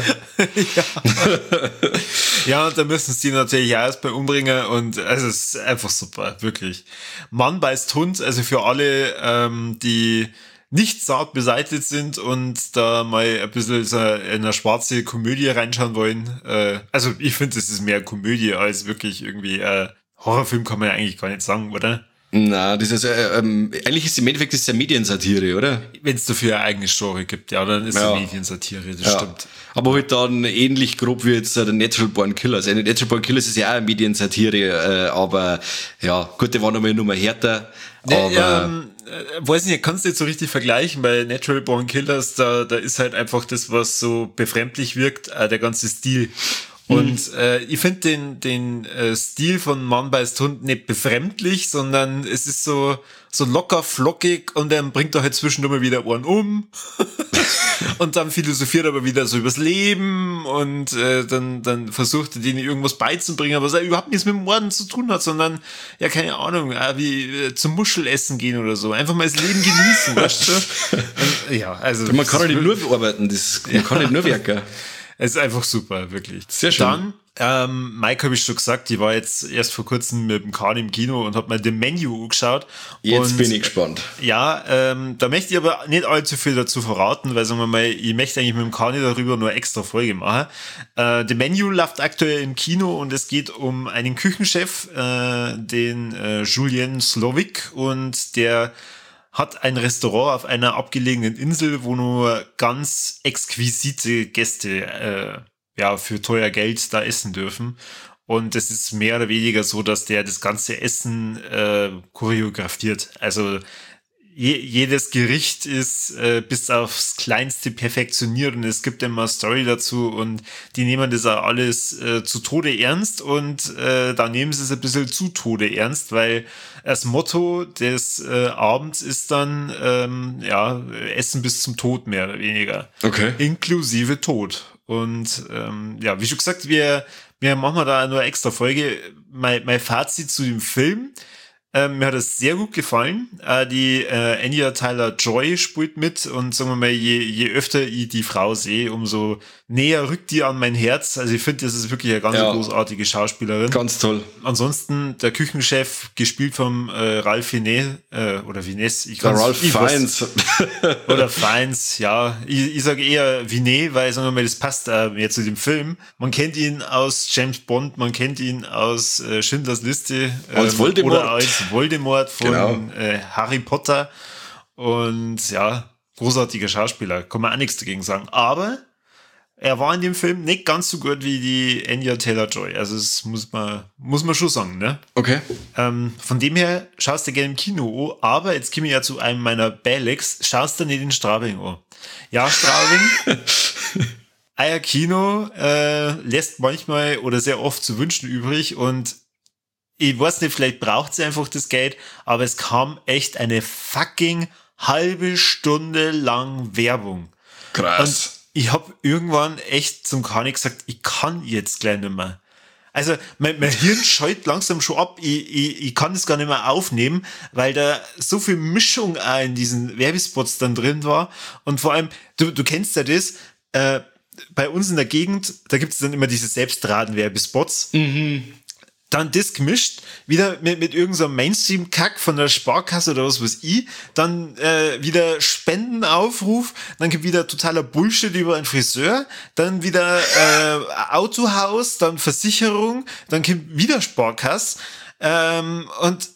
Speaker 1: Ja, und da müssen sie natürlich auch erstmal umbringen und also es ist einfach super, wirklich. Mann beißt Hund, also für alle, die nicht zart beseitigt sind und da mal ein bisschen so in eine schwarze Komödie reinschauen wollen. Also ich finde, es ist mehr Komödie als wirklich irgendwie Horrorfilm kann man ja eigentlich gar nicht sagen, oder?
Speaker 2: Na, das ist eigentlich ist im Endeffekt das ja Mediensatire, oder?
Speaker 1: Wenn es dafür eine eigene Story gibt, ja, dann ist es Mediensatire, das stimmt.
Speaker 2: Aber halt dann ähnlich grob wie jetzt der Natural Born Killers. Also Natural Born Killers ist ja auch eine Mediensatire, aber ja, gut, der war nochmal nur mal härter. Aber
Speaker 1: weiß nicht, kannst du jetzt so richtig vergleichen, bei Natural Born Killers, da ist halt einfach das, was so befremdlich wirkt, der ganze Stil. Und ich finde den Stil von Mann beißt Hund nicht befremdlich, sondern es ist so locker flockig und dann bringt er halt zwischendurch mal wieder Ohren um und dann philosophiert aber wieder so übers Leben und dann versucht er denen irgendwas beizubringen, was er überhaupt nichts mit dem Morden zu tun hat, sondern ja, keine Ahnung, wie zum Muschelessen gehen oder so. Einfach mal das Leben genießen, weißt du? Und, ja, also
Speaker 2: man kann ja nicht nur arbeiten, man kann nicht nur werken.
Speaker 1: Es ist einfach super, wirklich.
Speaker 2: Sehr schön.
Speaker 1: Dann, Mike habe ich schon gesagt, ich war jetzt erst vor kurzem mit dem Kahn im Kino und habe mir The Menu angeschaut.
Speaker 2: Jetzt bin ich gespannt.
Speaker 1: Ja, da möchte ich aber nicht allzu viel dazu verraten, weil sagen wir mal, ich möchte eigentlich mit dem Kahn darüber nur extra Folge machen. The Menu läuft aktuell im Kino und es geht um einen Küchenchef, den Julien Slowik, und der hat ein Restaurant auf einer abgelegenen Insel, wo nur ganz exquisite Gäste für teuer Geld da essen dürfen. Und es ist mehr oder weniger so, dass der das ganze Essen choreografiert. Also jedes Gericht ist bis aufs Kleinste perfektioniert und es gibt immer eine Story dazu und die nehmen das auch alles zu Tode ernst und da nehmen sie es ein bisschen zu Tode ernst, weil das Motto des Abends ist dann Essen bis zum Tod mehr oder weniger.
Speaker 2: Okay.
Speaker 1: Inklusive Tod. Und wie schon gesagt, wir machen da nur eine extra Folge. Mein Fazit zu dem Film: mir hat es sehr gut gefallen. Die Anya Taylor-Joy spielt mit und sagen wir mal, je öfter ich die Frau sehe, umso näher rückt die an mein Herz. Also ich finde, das ist wirklich eine ganz großartige Schauspielerin.
Speaker 2: Ganz toll.
Speaker 1: Ansonsten der Küchenchef, gespielt vom Ralph Fiennes, oder Fiennes.
Speaker 2: Ralph Fiennes.
Speaker 1: Oder Fiennes, ja. Ich sage eher Fiennes, weil, sagen wir mal, das passt mehr zu dem Film. Man kennt ihn aus James Bond, man kennt ihn aus Schindlers Liste.
Speaker 2: Als Voldemort.
Speaker 1: Oder als Voldemort von Harry Potter. Und ja, großartiger Schauspieler. Kann man auch nichts dagegen sagen. Aber er war in dem Film nicht ganz so gut wie die Anya Taylor-Joy. Also das muss man schon sagen, ne?
Speaker 2: Okay.
Speaker 1: Von dem her schaust du gerne im Kino an, aber jetzt komme ich ja zu einem meiner Balex, schaust du nicht in Straubing an. Ja, Straubing, euer Kino lässt manchmal oder sehr oft zu wünschen übrig und ich weiß nicht, vielleicht braucht sie einfach das Geld, aber es kam echt eine fucking halbe Stunde lang Werbung.
Speaker 2: Krass.
Speaker 1: Und ich habe irgendwann echt zum Kani gesagt, ich kann jetzt gleich nicht mehr. Also mein Hirn scheut langsam schon ab. Ich kann das gar nicht mehr aufnehmen, weil da so viel Mischung auch in diesen Werbespots dann drin war. Und vor allem, du kennst ja das, bei uns in der Gegend, da gibt es dann immer diese Selbstdrahten-Werbespots.
Speaker 2: Mhm.
Speaker 1: Dann das gemischt, wieder mit irgendeinem so Mainstream-Kack von der Sparkasse oder was weiß ich, dann wieder Spendenaufruf, dann gibt wieder totaler Bullshit über einen Friseur, dann wieder Autohaus, dann Versicherung, dann kommt wieder Sparkasse und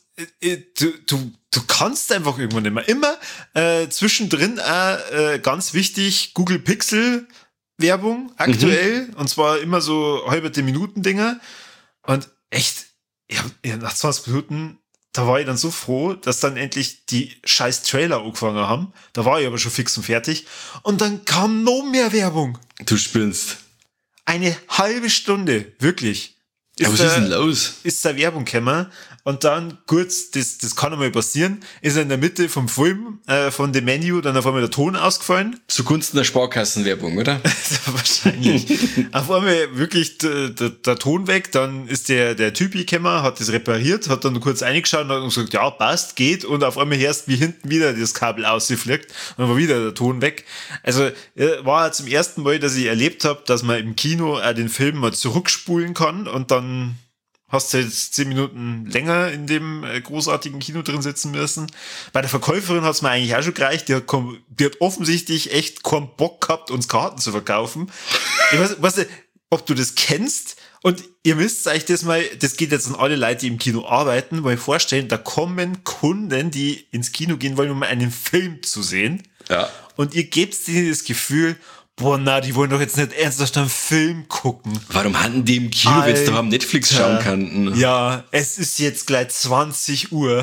Speaker 1: du kannst einfach irgendwann nicht mehr. Immer zwischendrin ganz wichtig, Google Pixel Werbung aktuell, und zwar immer so halbe Minuten-Dinger. Und echt, nach 20 Minuten, da war ich dann so froh, dass dann endlich die scheiß Trailer angefangen haben. Da war ich aber schon fix und fertig. Und dann kam noch mehr Werbung.
Speaker 2: Du spinnst.
Speaker 1: Eine halbe Stunde, wirklich.
Speaker 2: Ja, was ist denn los?
Speaker 1: Ist da Werbung gekommen und dann kurz, das kann einmal passieren, ist er in der Mitte vom Film, von dem Menü, dann auf einmal der Ton ausgefallen.
Speaker 2: Zugunsten der Sparkassenwerbung, oder?
Speaker 1: Wahrscheinlich. Auf einmal wirklich der Ton weg, dann ist der Typ gekommen, hat das repariert, hat dann kurz reingeschaut und hat gesagt, ja, passt, geht, und auf einmal hörst wie hinten wieder das Kabel ausgeflickt und dann war wieder der Ton weg. Also war zum ersten Mal, dass ich erlebt habe, dass man im Kino den Film mal zurückspulen kann und dann hast du jetzt 10 Minuten länger in dem großartigen Kino drin sitzen müssen. Bei der Verkäuferin hat es mir eigentlich auch schon gereicht. Die hat offensichtlich echt keinen Bock gehabt, uns Karten zu verkaufen. Ich weiß nicht, ob du das kennst. Und ihr müsst euch das mal, das geht jetzt an alle Leute, die im Kino arbeiten, mal vorstellen, da kommen Kunden, die ins Kino gehen wollen, um einen Film zu sehen.
Speaker 2: Ja.
Speaker 1: Und ihr gebt denen das Gefühl, boah, na, die wollen doch jetzt nicht ernsthaft einen Film gucken.
Speaker 2: Warum hatten die im Kino, wenn sie doch am Netflix schauen könnten?
Speaker 1: Ja, es ist jetzt gleich 20 Uhr.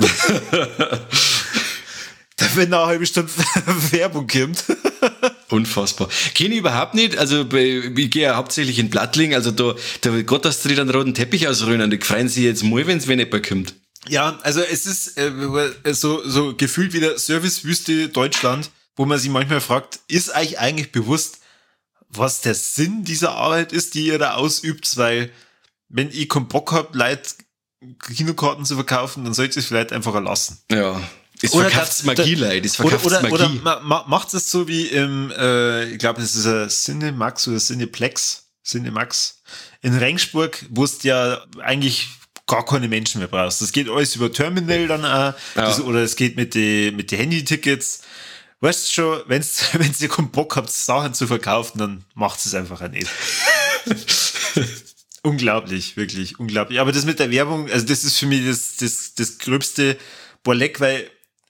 Speaker 1: Da wird eine halbe Stunde Werbung kommt.
Speaker 2: Unfassbar. Kenne ich überhaupt nicht. Also ich gehe ja hauptsächlich in Plattling, also da Gott, dass die dann roten Teppich ausrollen, die freuen sich jetzt mal, wenn es wer nicht mehr kommt.
Speaker 1: Ja, also es ist so gefühlt wieder Servicewüste Deutschland, wo man sich manchmal fragt, ist euch eigentlich bewusst, was der Sinn dieser Arbeit ist, die ihr da ausübt? Weil, wenn ich keinen Bock habt, Leute Kinokarten zu verkaufen, dann sollt ihr es vielleicht einfach erlassen.
Speaker 2: Ja. Es verkauft Magie, Leute. Es verkauft Magie.
Speaker 1: Oder macht es so wie im, ich glaube, das ist ein Cinemax oder Cinemax in Regensburg, wo es ja eigentlich gar keine Menschen mehr brauchst. Das geht alles über Terminal dann auch, oder es geht mit den Handy-Tickets. Weißt du schon, wenn ihr keinen Bock habt, Sachen zu verkaufen, dann macht es einfach auch nicht. Unglaublich, wirklich, unglaublich. Aber das mit der Werbung, also das ist für mich das gröbste Borleck, weil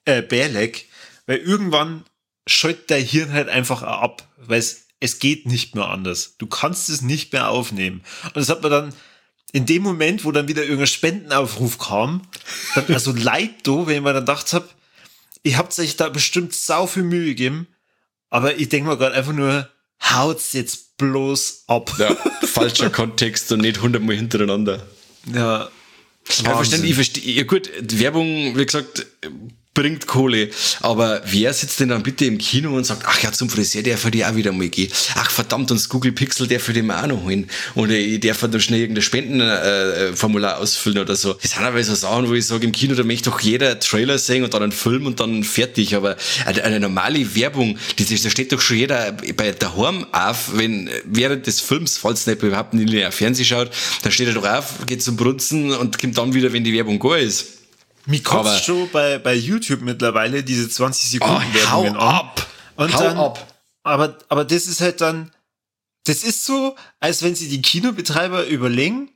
Speaker 1: Bärleck, weil irgendwann schaltet dein Hirn halt einfach ab, weil es geht nicht mehr anders. Du kannst es nicht mehr aufnehmen. Und das hat man dann in dem Moment, wo dann wieder irgendein Spendenaufruf kam, dann also leid do, wenn ich mir dann gedacht habe, ihr habt euch da bestimmt sau viel Mühe gegeben, aber ich denke mir gerade einfach nur, haut's jetzt bloß ab.
Speaker 2: Ja, falscher Kontext und nicht 100 Mal hintereinander.
Speaker 1: Ja.
Speaker 2: Ja, ich verstehe. Ja gut, Werbung, wie gesagt, bringt Kohle. Aber wer sitzt denn dann bitte im Kino und sagt, ach ja, zum Friseur darf ich auch wieder mal gehen. Ach verdammt, und das Google Pixel darf ich dem auch noch holen. Oder ich darf da schnell irgendein Spendenformular ausfüllen oder so. Das sind aber so Sachen, wo ich sage, im Kino, da möchte doch jeder Trailer sehen und dann einen Film und dann fertig. Aber eine normale Werbung, da steht doch schon jeder bei daheim auf, wenn während des Films, falls nicht überhaupt nicht linear Fernsehen schaut, da steht er doch auf, geht zum Brunzen und kommt dann wieder, wenn die Werbung gar ist.
Speaker 1: Mir kotzt schon bei YouTube mittlerweile diese 20 Sekunden Werbungen
Speaker 2: hau ab!
Speaker 1: Und
Speaker 2: hau
Speaker 1: dann,
Speaker 2: ab!
Speaker 1: Aber das ist halt dann, das ist so, als wenn sie die Kinobetreiber überlegen,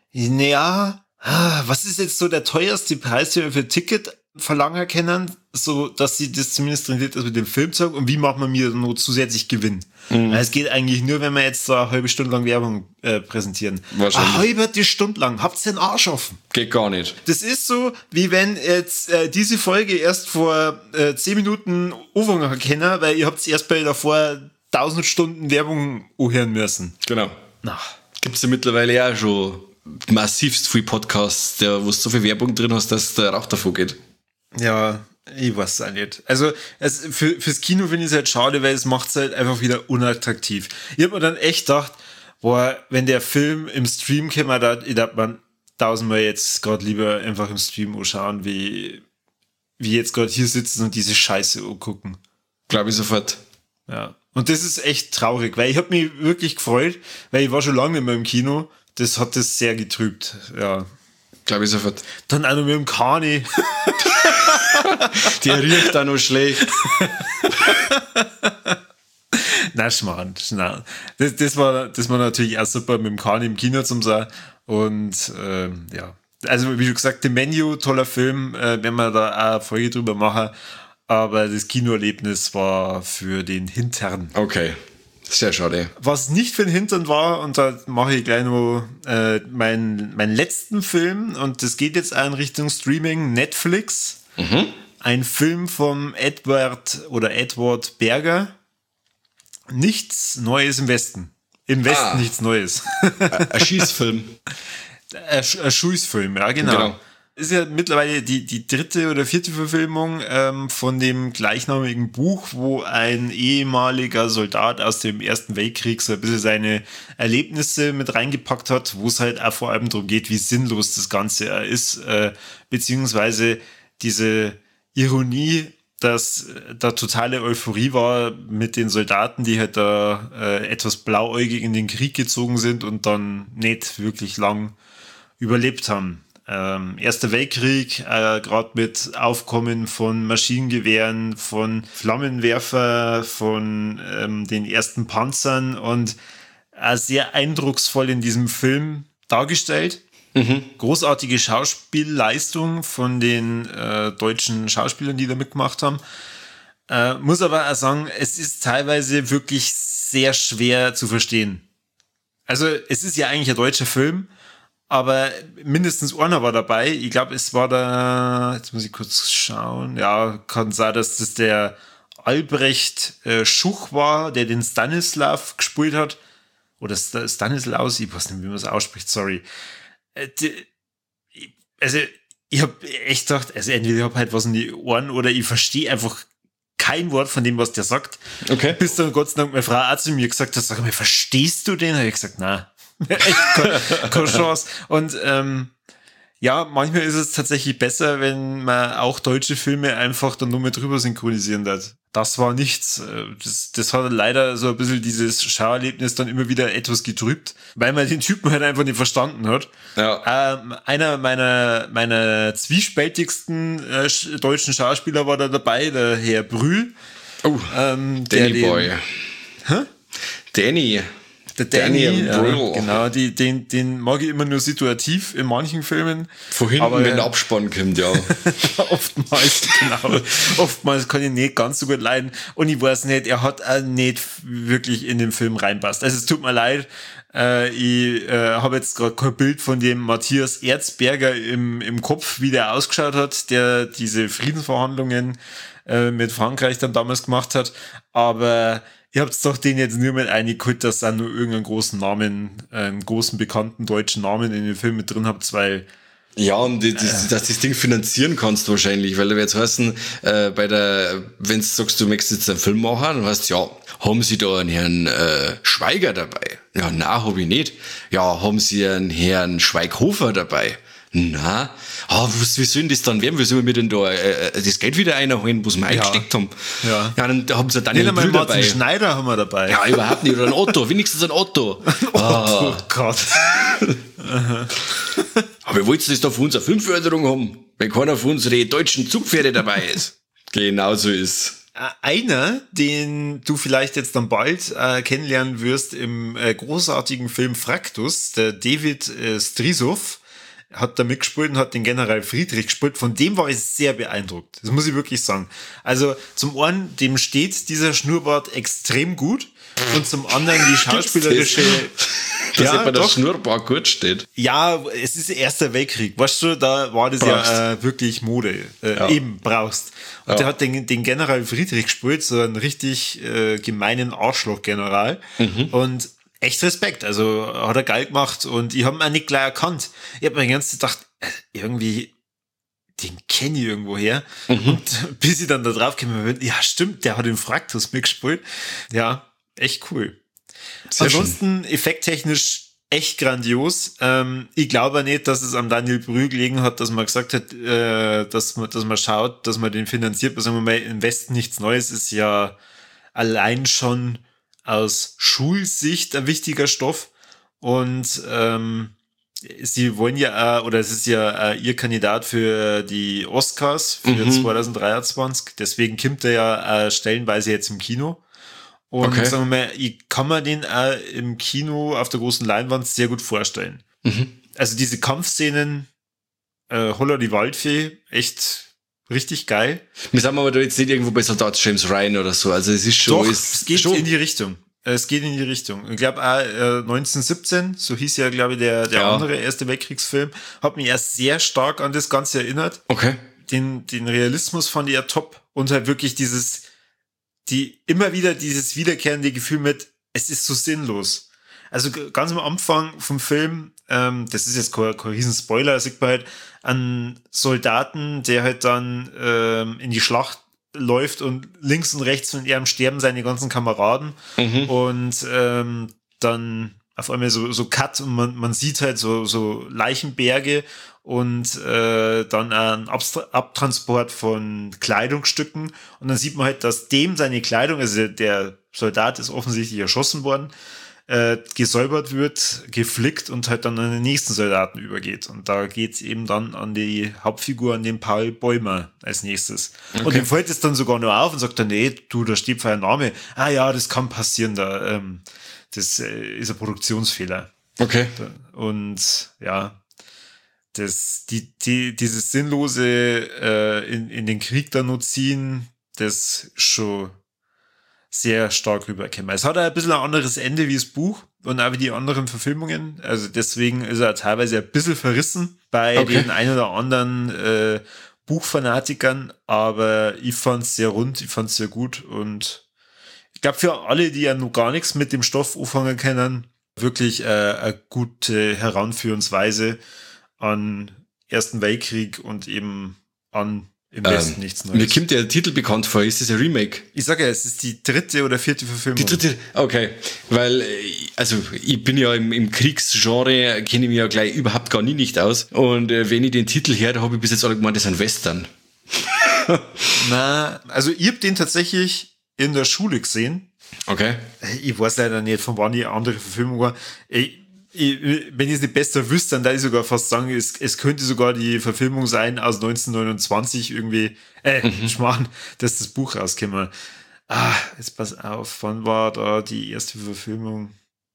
Speaker 1: naja, was ist jetzt so der teuerste Preis, den wir für ein Ticket verlangen können, so dass sie das zumindest drin wird, also mit dem Film zeigen, und wie macht man mir noch zusätzlich Gewinn? Es geht eigentlich nur, wenn wir jetzt so eine halbe Stunde lang Werbung präsentieren.
Speaker 2: Wahrscheinlich.
Speaker 1: Eine halbe Stunde lang, habt ihr den Arsch offen?
Speaker 2: Geht gar nicht.
Speaker 1: Das ist so, wie wenn jetzt diese Folge erst vor 10 Minuten anfangen können, weil ihr habt erst bei davor 1000 Stunden Werbung anhören müssen.
Speaker 2: Genau. Gibt's ja mittlerweile auch schon massivst viel Podcasts, wo du so viel Werbung drin hast, dass der Rauch davor geht.
Speaker 1: Ja, ich weiß es auch nicht. Also fürs Kino finde ich es halt schade, weil es macht es halt einfach wieder unattraktiv. Ich habe mir dann echt gedacht, boah, wenn der Film im Stream käme, ich dachte man tausendmal jetzt gerade lieber einfach im Stream anschauen, wie jetzt gerade hier sitzen und diese Scheiße angucken.
Speaker 2: Glaube ich sofort.
Speaker 1: Ja. Und das ist echt traurig, weil ich habe mich wirklich gefreut, weil ich war schon lange nicht mehr im Kino. Das hat das sehr getrübt, ja.
Speaker 2: Glaube ich sofort.
Speaker 1: Dann auch noch mit dem Kani.
Speaker 2: Der riecht da noch schlecht.
Speaker 1: Na, Schmarrn. Das war natürlich auch super mit dem Kani im Kino zum Sein. Und ja. Also, wie du gesagt, The Menu, toller Film, wenn wir da auch eine Folge drüber machen. Aber das Kinoerlebnis war für den Hintern.
Speaker 2: Okay. Sehr schade.
Speaker 1: Was nicht für den Hintern war, und da mache ich gleich noch meinen letzten Film, und das geht jetzt auch in Richtung Streaming, Netflix. Ein Film vom Edward Berger. Nichts Neues im Westen. Im Westen nichts Neues.
Speaker 2: Ein Schießfilm.
Speaker 1: Ein Schießfilm, ja, genau. Ist ja mittlerweile die dritte oder vierte Verfilmung von dem gleichnamigen Buch, wo ein ehemaliger Soldat aus dem Ersten Weltkrieg so ein bisschen seine Erlebnisse mit reingepackt hat, wo es halt auch vor allem darum geht, wie sinnlos das Ganze ist, beziehungsweise diese Ironie, dass da totale Euphorie war mit den Soldaten, die halt da etwas blauäugig in den Krieg gezogen sind und dann nicht wirklich lang überlebt haben. Erster Weltkrieg, gerade mit Aufkommen von Maschinengewehren, von Flammenwerfer, von den ersten Panzern, und sehr eindrucksvoll in diesem Film dargestellt. Großartige Schauspielleistung von den deutschen Schauspielern, die da mitgemacht haben. Muss aber auch sagen, es ist teilweise wirklich sehr schwer zu verstehen. Also es ist ja eigentlich ein deutscher Film, aber mindestens einer war dabei. Ich glaube, es war da, jetzt muss ich kurz schauen, ja, kann sein, dass das der Albrecht Schuch war, der den Stanislav gespielt hat. Oder Stanislaus, ich weiß nicht, wie man es ausspricht, sorry. Also, ich habe echt gedacht, also entweder ich habe halt was in die Ohren oder ich verstehe einfach kein Wort von dem, was der sagt.
Speaker 2: Okay.
Speaker 1: Bis dann Gott sei Dank meine Frau auch zu mir gesagt hat, sag mal, verstehst du den? Habe ich gesagt, nein. Echt keine Chance. Und ja, manchmal ist es tatsächlich besser, wenn man auch deutsche Filme einfach dann nur mit drüber synchronisieren darf. Das war nichts. Das hat leider so ein bisschen dieses Schauerlebnis dann immer wieder etwas getrübt, weil man den Typen halt einfach nicht verstanden hat.
Speaker 2: Ja.
Speaker 1: Einer meiner zwiespältigsten deutschen Schauspieler war da dabei, der Herr Brühl.
Speaker 2: Oh, Danny Boy.
Speaker 1: Hä?
Speaker 2: Danny.
Speaker 1: Der Danny,
Speaker 2: Boyle.
Speaker 1: genau, den mag ich immer nur situativ in manchen Filmen.
Speaker 2: Von hinten,
Speaker 1: aber
Speaker 2: wenn der Abspann kommt, ja.
Speaker 1: Oftmals kann ich nicht ganz so gut leiden. Und ich weiß nicht, er hat auch nicht wirklich in den Film reinpasst. Also es tut mir leid, ich habe jetzt gerade kein Bild von dem Matthias Erzberger im Kopf, wie der ausgeschaut hat, der diese Friedensverhandlungen mit Frankreich dann damals gemacht hat. Aber ihr habt doch den jetzt nur mit eingeholt, dass ihr nur irgendeinen großen Namen, einen großen bekannten deutschen Namen in den Film mit drin habt, weil
Speaker 2: Ja, und dass du das Ding finanzieren kannst wahrscheinlich, weil du jetzt heißen, wenn du sagst, du möchtest jetzt einen Film machen, dann heißt ja, haben Sie da einen Herrn Schweiger dabei? Ja, na, hab ich nicht. Ja, haben Sie einen Herrn Schweighofer dabei? Na, wie soll denn das dann werden? Wie soll mir denn da das Geld wieder einholen, was wir eingesteckt haben?
Speaker 1: Ja.
Speaker 2: Ja, dann haben sie Daniel Brühl
Speaker 1: Martin
Speaker 2: dabei.
Speaker 1: Schneider haben wir dabei.
Speaker 2: Ja, überhaupt nicht. Oder ein Otto, wenigstens ein Otto.
Speaker 1: Oh Gott.
Speaker 2: Aber wir wollten das da von unserer Filmförderung haben, wenn keiner von unseren deutschen Zugpferde dabei ist. Genau so ist.
Speaker 1: Einer, den du vielleicht jetzt dann bald kennenlernen wirst im großartigen Film Fraktus, der David Strisov, hat da mitgespielt und hat den General Friedrich gespielt. Von dem war ich sehr beeindruckt. Das muss ich wirklich sagen. Also zum einen, dem steht dieser Schnurrbart extrem gut. Und zum anderen die schauspielerische...
Speaker 2: Dass ja, der Schnurrbart gut steht.
Speaker 1: Ja, es ist der Erste Weltkrieg. Weißt du, da war das ja wirklich Mode. Eben, brauchst. Und der hat den General Friedrich gespielt, so einen richtig gemeinen Arschloch-General. Und echt Respekt. Also hat er geil gemacht. Und ich habe ihn auch nicht gleich erkannt. Ich habe mir die ganze Zeit gedacht, irgendwie... den kenne ich irgendwo her. Und bis ich dann da drauf kam, ja stimmt, der hat im Fraktus mitgespielt. Ja, echt cool.
Speaker 2: Sehr
Speaker 1: Ansonsten schön. Effekttechnisch echt grandios. Ich glaube nicht, dass es am Daniel Brühl gelegen hat, dass man gesagt hat, dass man schaut, dass man den finanziert. Sagen wir mal, im Westen nichts Neues ist ja allein schon aus Schulsicht ein wichtiger Stoff. Und sie wollen ja, oder es ist ja ihr Kandidat für die Oscars für 2023. Deswegen kommt er ja stellenweise jetzt im Kino. Und sagen wir mal, ich kann mir den auch im Kino auf der großen Leinwand sehr gut vorstellen. Also diese Kampfszenen, Holla die Waldfee, echt richtig geil.
Speaker 2: Wir sind aber da jetzt nicht irgendwo bei Soldat James Ryan oder so. Also es ist schon...
Speaker 1: Doch, es geht schon in die Richtung. Es geht in die Richtung. Ich glaube auch 1917, so hieß ja, glaube ich, der andere Erste Weltkriegsfilm, hat mich erst sehr stark an das Ganze erinnert.
Speaker 2: Okay.
Speaker 1: Den Realismus fand ich ja top. Und halt wirklich immer wieder dieses wiederkehrende Gefühl mit, es ist so sinnlos. Also ganz am Anfang vom Film, das ist jetzt kein Riesen-Spoiler, sieht man halt einen Soldaten, der halt dann in die Schlacht läuft und links und rechts von ihm sterben seine ganzen Kameraden und dann auf einmal so Cut und man sieht halt so Leichenberge und dann ein Abtransport von Kleidungsstücken und dann sieht man halt, dass dem seine Kleidung, also der Soldat ist offensichtlich erschossen worden, gesäubert wird, geflickt und halt dann an den nächsten Soldaten übergeht. Und da geht's eben dann an die Hauptfigur, an den Paul Bäumer als nächstes. Okay. Und dem fällt es dann sogar nur auf und sagt dann, nee, du, da steht ein Name. Ah ja, das kann passieren, das ist ein Produktionsfehler.
Speaker 2: Okay.
Speaker 1: Und ja, dieses sinnlose in den Krieg dann nur ziehen, das schon sehr stark rüberkommen. Es hat ein bisschen ein anderes Ende wie das Buch und auch wie die anderen Verfilmungen. Also deswegen ist er teilweise ein bisschen verrissen bei den ein oder anderen Buchfanatikern, aber ich fand's sehr rund, ich fand's sehr gut und ich glaube für alle, die ja noch gar nichts mit dem Stoff anfangen können, wirklich eine gute Heranführungsweise an Ersten Weltkrieg und eben an im Westen nichts Neues.
Speaker 2: Mir kommt der Titel bekannt vor. Ist das ein Remake?
Speaker 1: Ich sage ja, es ist die 3. oder 4. Verfilmung.
Speaker 2: Die 3. Okay. Weil, also, ich bin ja im Kriegsgenre, kenne ich mich ja gleich überhaupt gar nicht aus. Und wenn ich den Titel höre, da habe ich bis jetzt alle gemeint, das ist ein Western.
Speaker 1: Na, also ich habe den tatsächlich in der Schule gesehen.
Speaker 2: Okay.
Speaker 1: Ich weiß leider nicht, von wann die andere Verfilmung war. Wenn ich es nicht besser wüsste, dann würde ich sogar fast sagen, es könnte sogar die Verfilmung sein aus 1929 irgendwie, Schmarrn, dass das Buch rauskäme. Jetzt pass auf, wann war da die erste Verfilmung?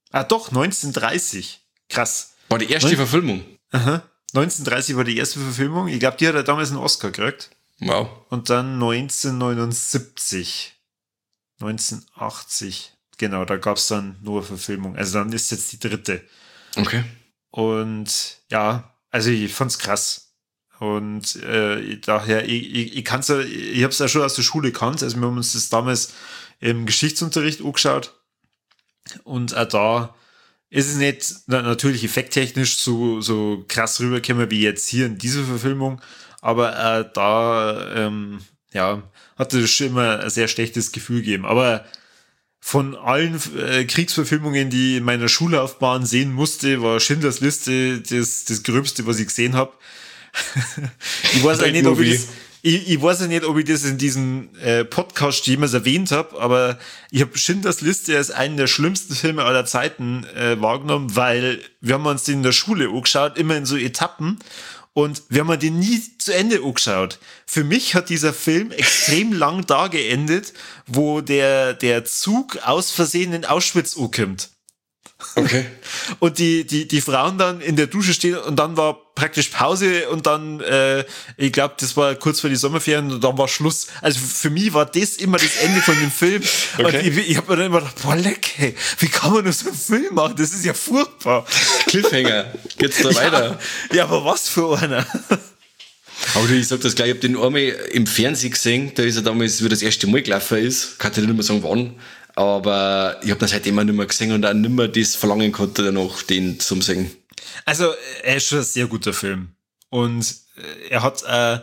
Speaker 1: Ah doch, 1930. Krass.
Speaker 2: War die erste Verfilmung.
Speaker 1: Aha. 1930 war die erste Verfilmung. Ich glaube, die hat er damals einen Oscar gekriegt.
Speaker 2: Wow.
Speaker 1: Und dann 1979. 1980. Genau, da gab es dann nur Verfilmung. Also dann ist jetzt die dritte.
Speaker 2: Okay.
Speaker 1: Und ja, also ich fand's krass. Und daher, ich kann's ja, ich hab's ja schon aus der Schule gekannt. Also wir haben uns das damals im Geschichtsunterricht angeschaut. Und auch da ist es nicht natürlich effekttechnisch so krass rübergekommen wie jetzt hier in dieser Verfilmung. Aber da hatte das schon immer ein sehr schlechtes Gefühl gegeben. Aber von allen Kriegsverfilmungen, die ich in meiner Schullaufbahn sehen musste, war Schindlers Liste das Gröbste, was ich gesehen habe. Ich weiß ja nicht, ob ich das in diesem Podcast jemals erwähnt habe, aber ich habe Schindlers Liste als einen der schlimmsten Filme aller Zeiten wahrgenommen, weil wir haben uns den in der Schule angeschaut, immer in so Etappen. Und wir haben den nie zu Ende angeschaut. Für mich hat dieser Film extrem lang da geendet, wo der Zug aus Versehen in Auschwitz ankommt.
Speaker 2: Okay.
Speaker 1: Und die Frauen dann in der Dusche stehen und dann war praktisch Pause und dann, ich glaube, das war kurz vor die Sommerferien und dann war Schluss. Also für mich war das immer das Ende von dem Film. Okay. Und ich habe mir dann immer gedacht, boah, leck, hey, wie kann man nur so einen Film machen? Das ist ja furchtbar.
Speaker 2: Cliffhanger. Geht's da weiter?
Speaker 1: Ja, aber was für einer?
Speaker 2: Aber ich sag das gleich, ich hab den einmal im Fernsehen gesehen, da ist er damals, wie das erste Mal gelaufen ist, kann ich nicht mehr sagen wann, aber ich hab das seitdem auch nicht mehr gesehen und auch nicht mehr das verlangen konnte, danach den zum Singen.
Speaker 1: Also, er ist schon ein sehr guter Film. Und er hat,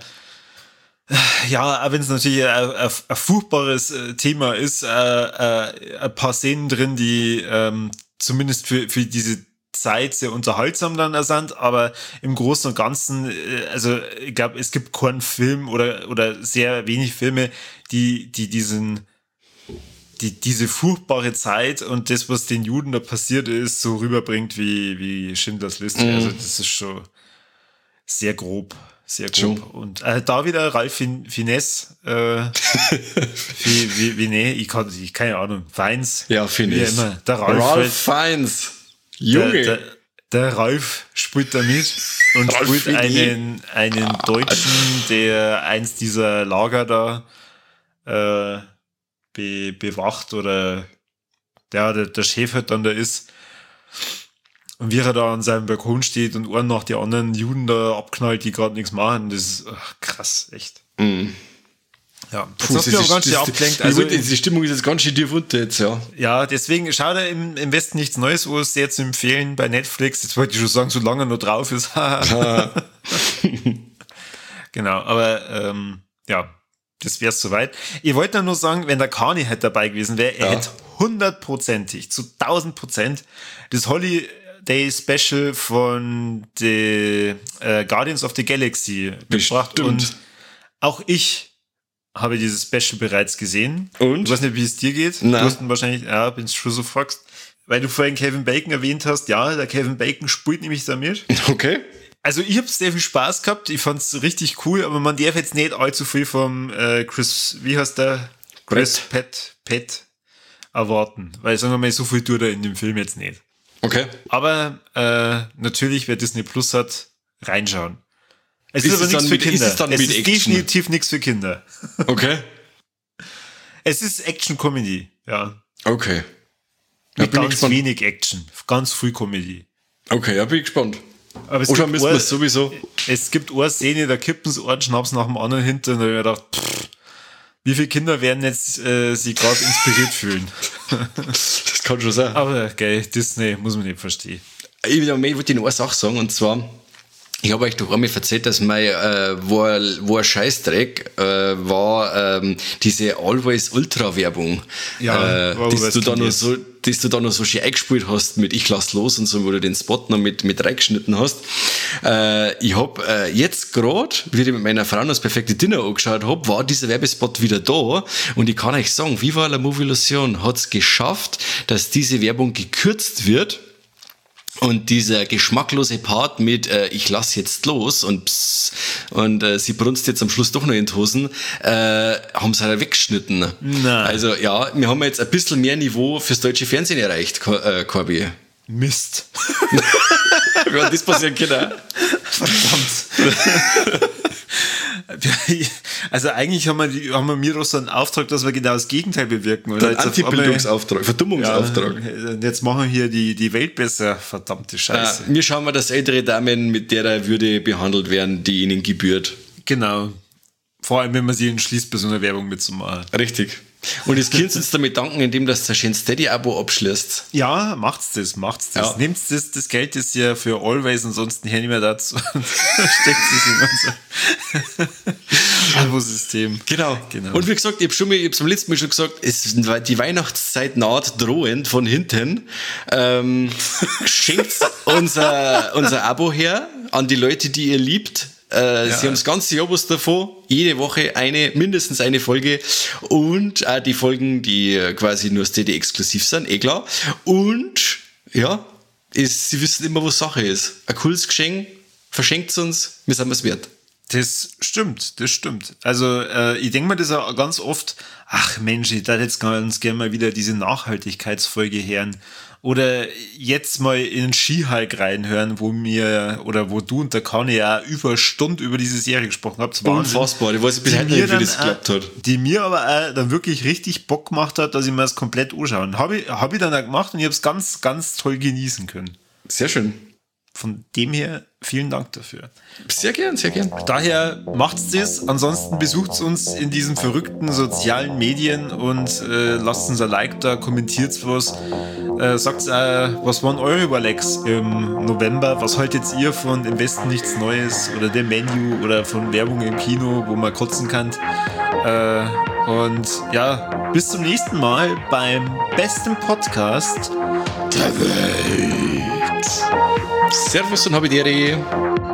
Speaker 1: auch wenn es natürlich ein furchtbares Thema ist, ein paar Szenen drin, die zumindest für diese Zeit sehr unterhaltsam dann sind, aber im Großen und Ganzen, also ich glaube, es gibt keinen Film oder sehr wenig Filme, die diese furchtbare Zeit und das, was den Juden da passiert ist, so rüberbringt wie Schindlers Liste. Also das ist schon sehr grob. Sehr grob. Schon. Und da wieder Ralf Fiennes, ich keine Ahnung, Fiennes.
Speaker 2: Ja, Fiennes.
Speaker 1: Der Ralf
Speaker 2: Fiennes. Junge.
Speaker 1: Der Ralf spielt da mit und
Speaker 2: Ralf
Speaker 1: spielt einen Deutschen, der eins dieser Lager da bewacht oder der Chef halt dann da ist. Und wie er da an seinem Balkon steht und einen nach die anderen Juden da abknallt, die gerade nichts machen, das ist krass, echt.
Speaker 2: Mm.
Speaker 1: Ja, das hast du auch ganz schön abgelenkt. Also
Speaker 2: die Stimmung ist jetzt ganz schön tief unter jetzt, ja.
Speaker 1: Ja, deswegen schau dir im Westen nichts Neues, wo es sehr zu empfehlen bei Netflix. Jetzt wollte ich schon sagen, solange er noch drauf ist. Genau, aber das wär's soweit. Ich wollte nur sagen, wenn der Kani halt dabei gewesen wäre, er hätte 100%, zu 1000% das Holiday Special von the Guardians of the Galaxy gebracht. Und auch ich habe dieses Special bereits gesehen.
Speaker 2: Und?
Speaker 1: Ich weiß nicht, wie es dir geht.
Speaker 2: Nein.
Speaker 1: Du hast ihn wahrscheinlich, wenn du schon so fragst. Weil du vorhin Kevin Bacon erwähnt hast. Ja, der Kevin Bacon spielt nämlich da mit.
Speaker 2: Okay.
Speaker 1: Also ich habe sehr viel Spaß gehabt. Ich fand's richtig cool, aber man darf jetzt nicht allzu viel vom Chris, wie heißt der? Chris Pratt erwarten. Weil, sagen wir mal, so viel tut er in dem Film jetzt nicht.
Speaker 2: Okay.
Speaker 1: Aber natürlich, wer Disney Plus hat, reinschauen. Es ist aber nichts für Kinder. Es ist definitiv nichts für Kinder.
Speaker 2: Okay.
Speaker 1: Es ist Action-Comedy, ja.
Speaker 2: Okay.
Speaker 1: Mit ganz wenig Action. Ganz viel Comedy.
Speaker 2: Okay, ja, bin ich gespannt.
Speaker 1: Aber es
Speaker 2: oder müssen wir es sowieso?
Speaker 1: Es gibt eine Szene, da kippen sie einen Schnaps nach dem anderen hinter und da habe ich gedacht, wie viele Kinder werden jetzt sich gerade inspiriert fühlen?
Speaker 2: Das kann schon sein.
Speaker 1: Aber geil, Disney muss man nicht verstehen.
Speaker 2: Ich wollte Ihnen eine Sache sagen, und zwar, ich habe euch doch einmal erzählt, dass mein wo ein Scheißdreck war diese Always Ultra Werbung, dass du da noch so schön eingespielt hast mit Ich lass los und so, wo du den Spot noch mit reingeschnitten hast. Ich habe jetzt gerade, wie ich mit meiner Frau noch das perfekte Dinner angeschaut habe, war dieser Werbespot wieder da und ich kann euch sagen, Viva la Movilusion hat es geschafft, dass diese Werbung gekürzt wird. Und dieser geschmacklose Part mit Ich lass jetzt los und und sie brunst jetzt am Schluss doch noch in die Hosen, haben sie halt weggeschnitten.
Speaker 1: Nein.
Speaker 2: Also ja, wir haben jetzt ein bisschen mehr Niveau fürs deutsche Fernsehen erreicht, Corby.
Speaker 1: Mist.
Speaker 2: Wie hat das passieren können?
Speaker 1: Verdammt. Also eigentlich haben wir mir doch so einen Auftrag, dass wir genau das Gegenteil bewirken. Oder
Speaker 2: Ein Antibildungsauftrag, Verdummungsauftrag.
Speaker 1: Ja, jetzt machen wir hier die Welt besser. Verdammte Scheiße.
Speaker 2: Wir schauen mal, dass ältere Damen mit der Würde behandelt werden, die ihnen gebührt.
Speaker 1: Genau. Vor allem, wenn man sie entschließt, bei so einer Werbung mitzumachen.
Speaker 2: Richtig. Und das könnt ihr uns damit danken, indem das ein schönes Steady-Abo abschließt.
Speaker 1: Ja, macht's das. Ja. Nehmt das Geld ist ja für Always und sonst nicht mehr dazu. Steckt es in unser Abo-System.
Speaker 2: Genau. Und wie gesagt, ich hab's beim letzten Mal schon gesagt, die Weihnachtszeit naht drohend von hinten. Schenkt unser Abo her an die Leute, die ihr liebt. Sie haben das ganze Jahr was davon. Jede Woche mindestens eine Folge. Und auch die Folgen, die quasi nur Steady-exklusiv sind, klar. Und ja, sie wissen immer, was Sache ist. Ein cooles Geschenk, verschenkt es uns, wir sind es wert.
Speaker 1: Das stimmt. Also ich denke mir das auch ganz oft, ach Mensch, ich darf jetzt ganz gerne mal wieder diese Nachhaltigkeitsfolge hören. Oder jetzt mal in den Skihulk reinhören, wo du und der Kani ja über Stunden über diese Serie gesprochen habt.
Speaker 2: Unfassbar, ich weiß bis heute nicht, wie das geklappt hat.
Speaker 1: Die mir aber auch dann wirklich richtig Bock gemacht hat, dass ich mir das komplett anschaue. Hab ich dann auch gemacht und ich habe es ganz, ganz toll genießen können.
Speaker 2: Sehr schön.
Speaker 1: Von dem her, vielen Dank dafür.
Speaker 2: Sehr gern.
Speaker 1: Daher macht's das. Ansonsten besucht's uns in diesen verrückten sozialen Medien und lasst uns ein Like da, kommentiert's was. Sagt was waren eure Überlegs im November? Was haltet ihr von Im Westen nichts Neues oder dem Menu oder von Werbung im Kino, wo man kotzen kann? Und ja, bis zum nächsten Mal beim besten Podcast der Welt.
Speaker 2: Servus und Habidere.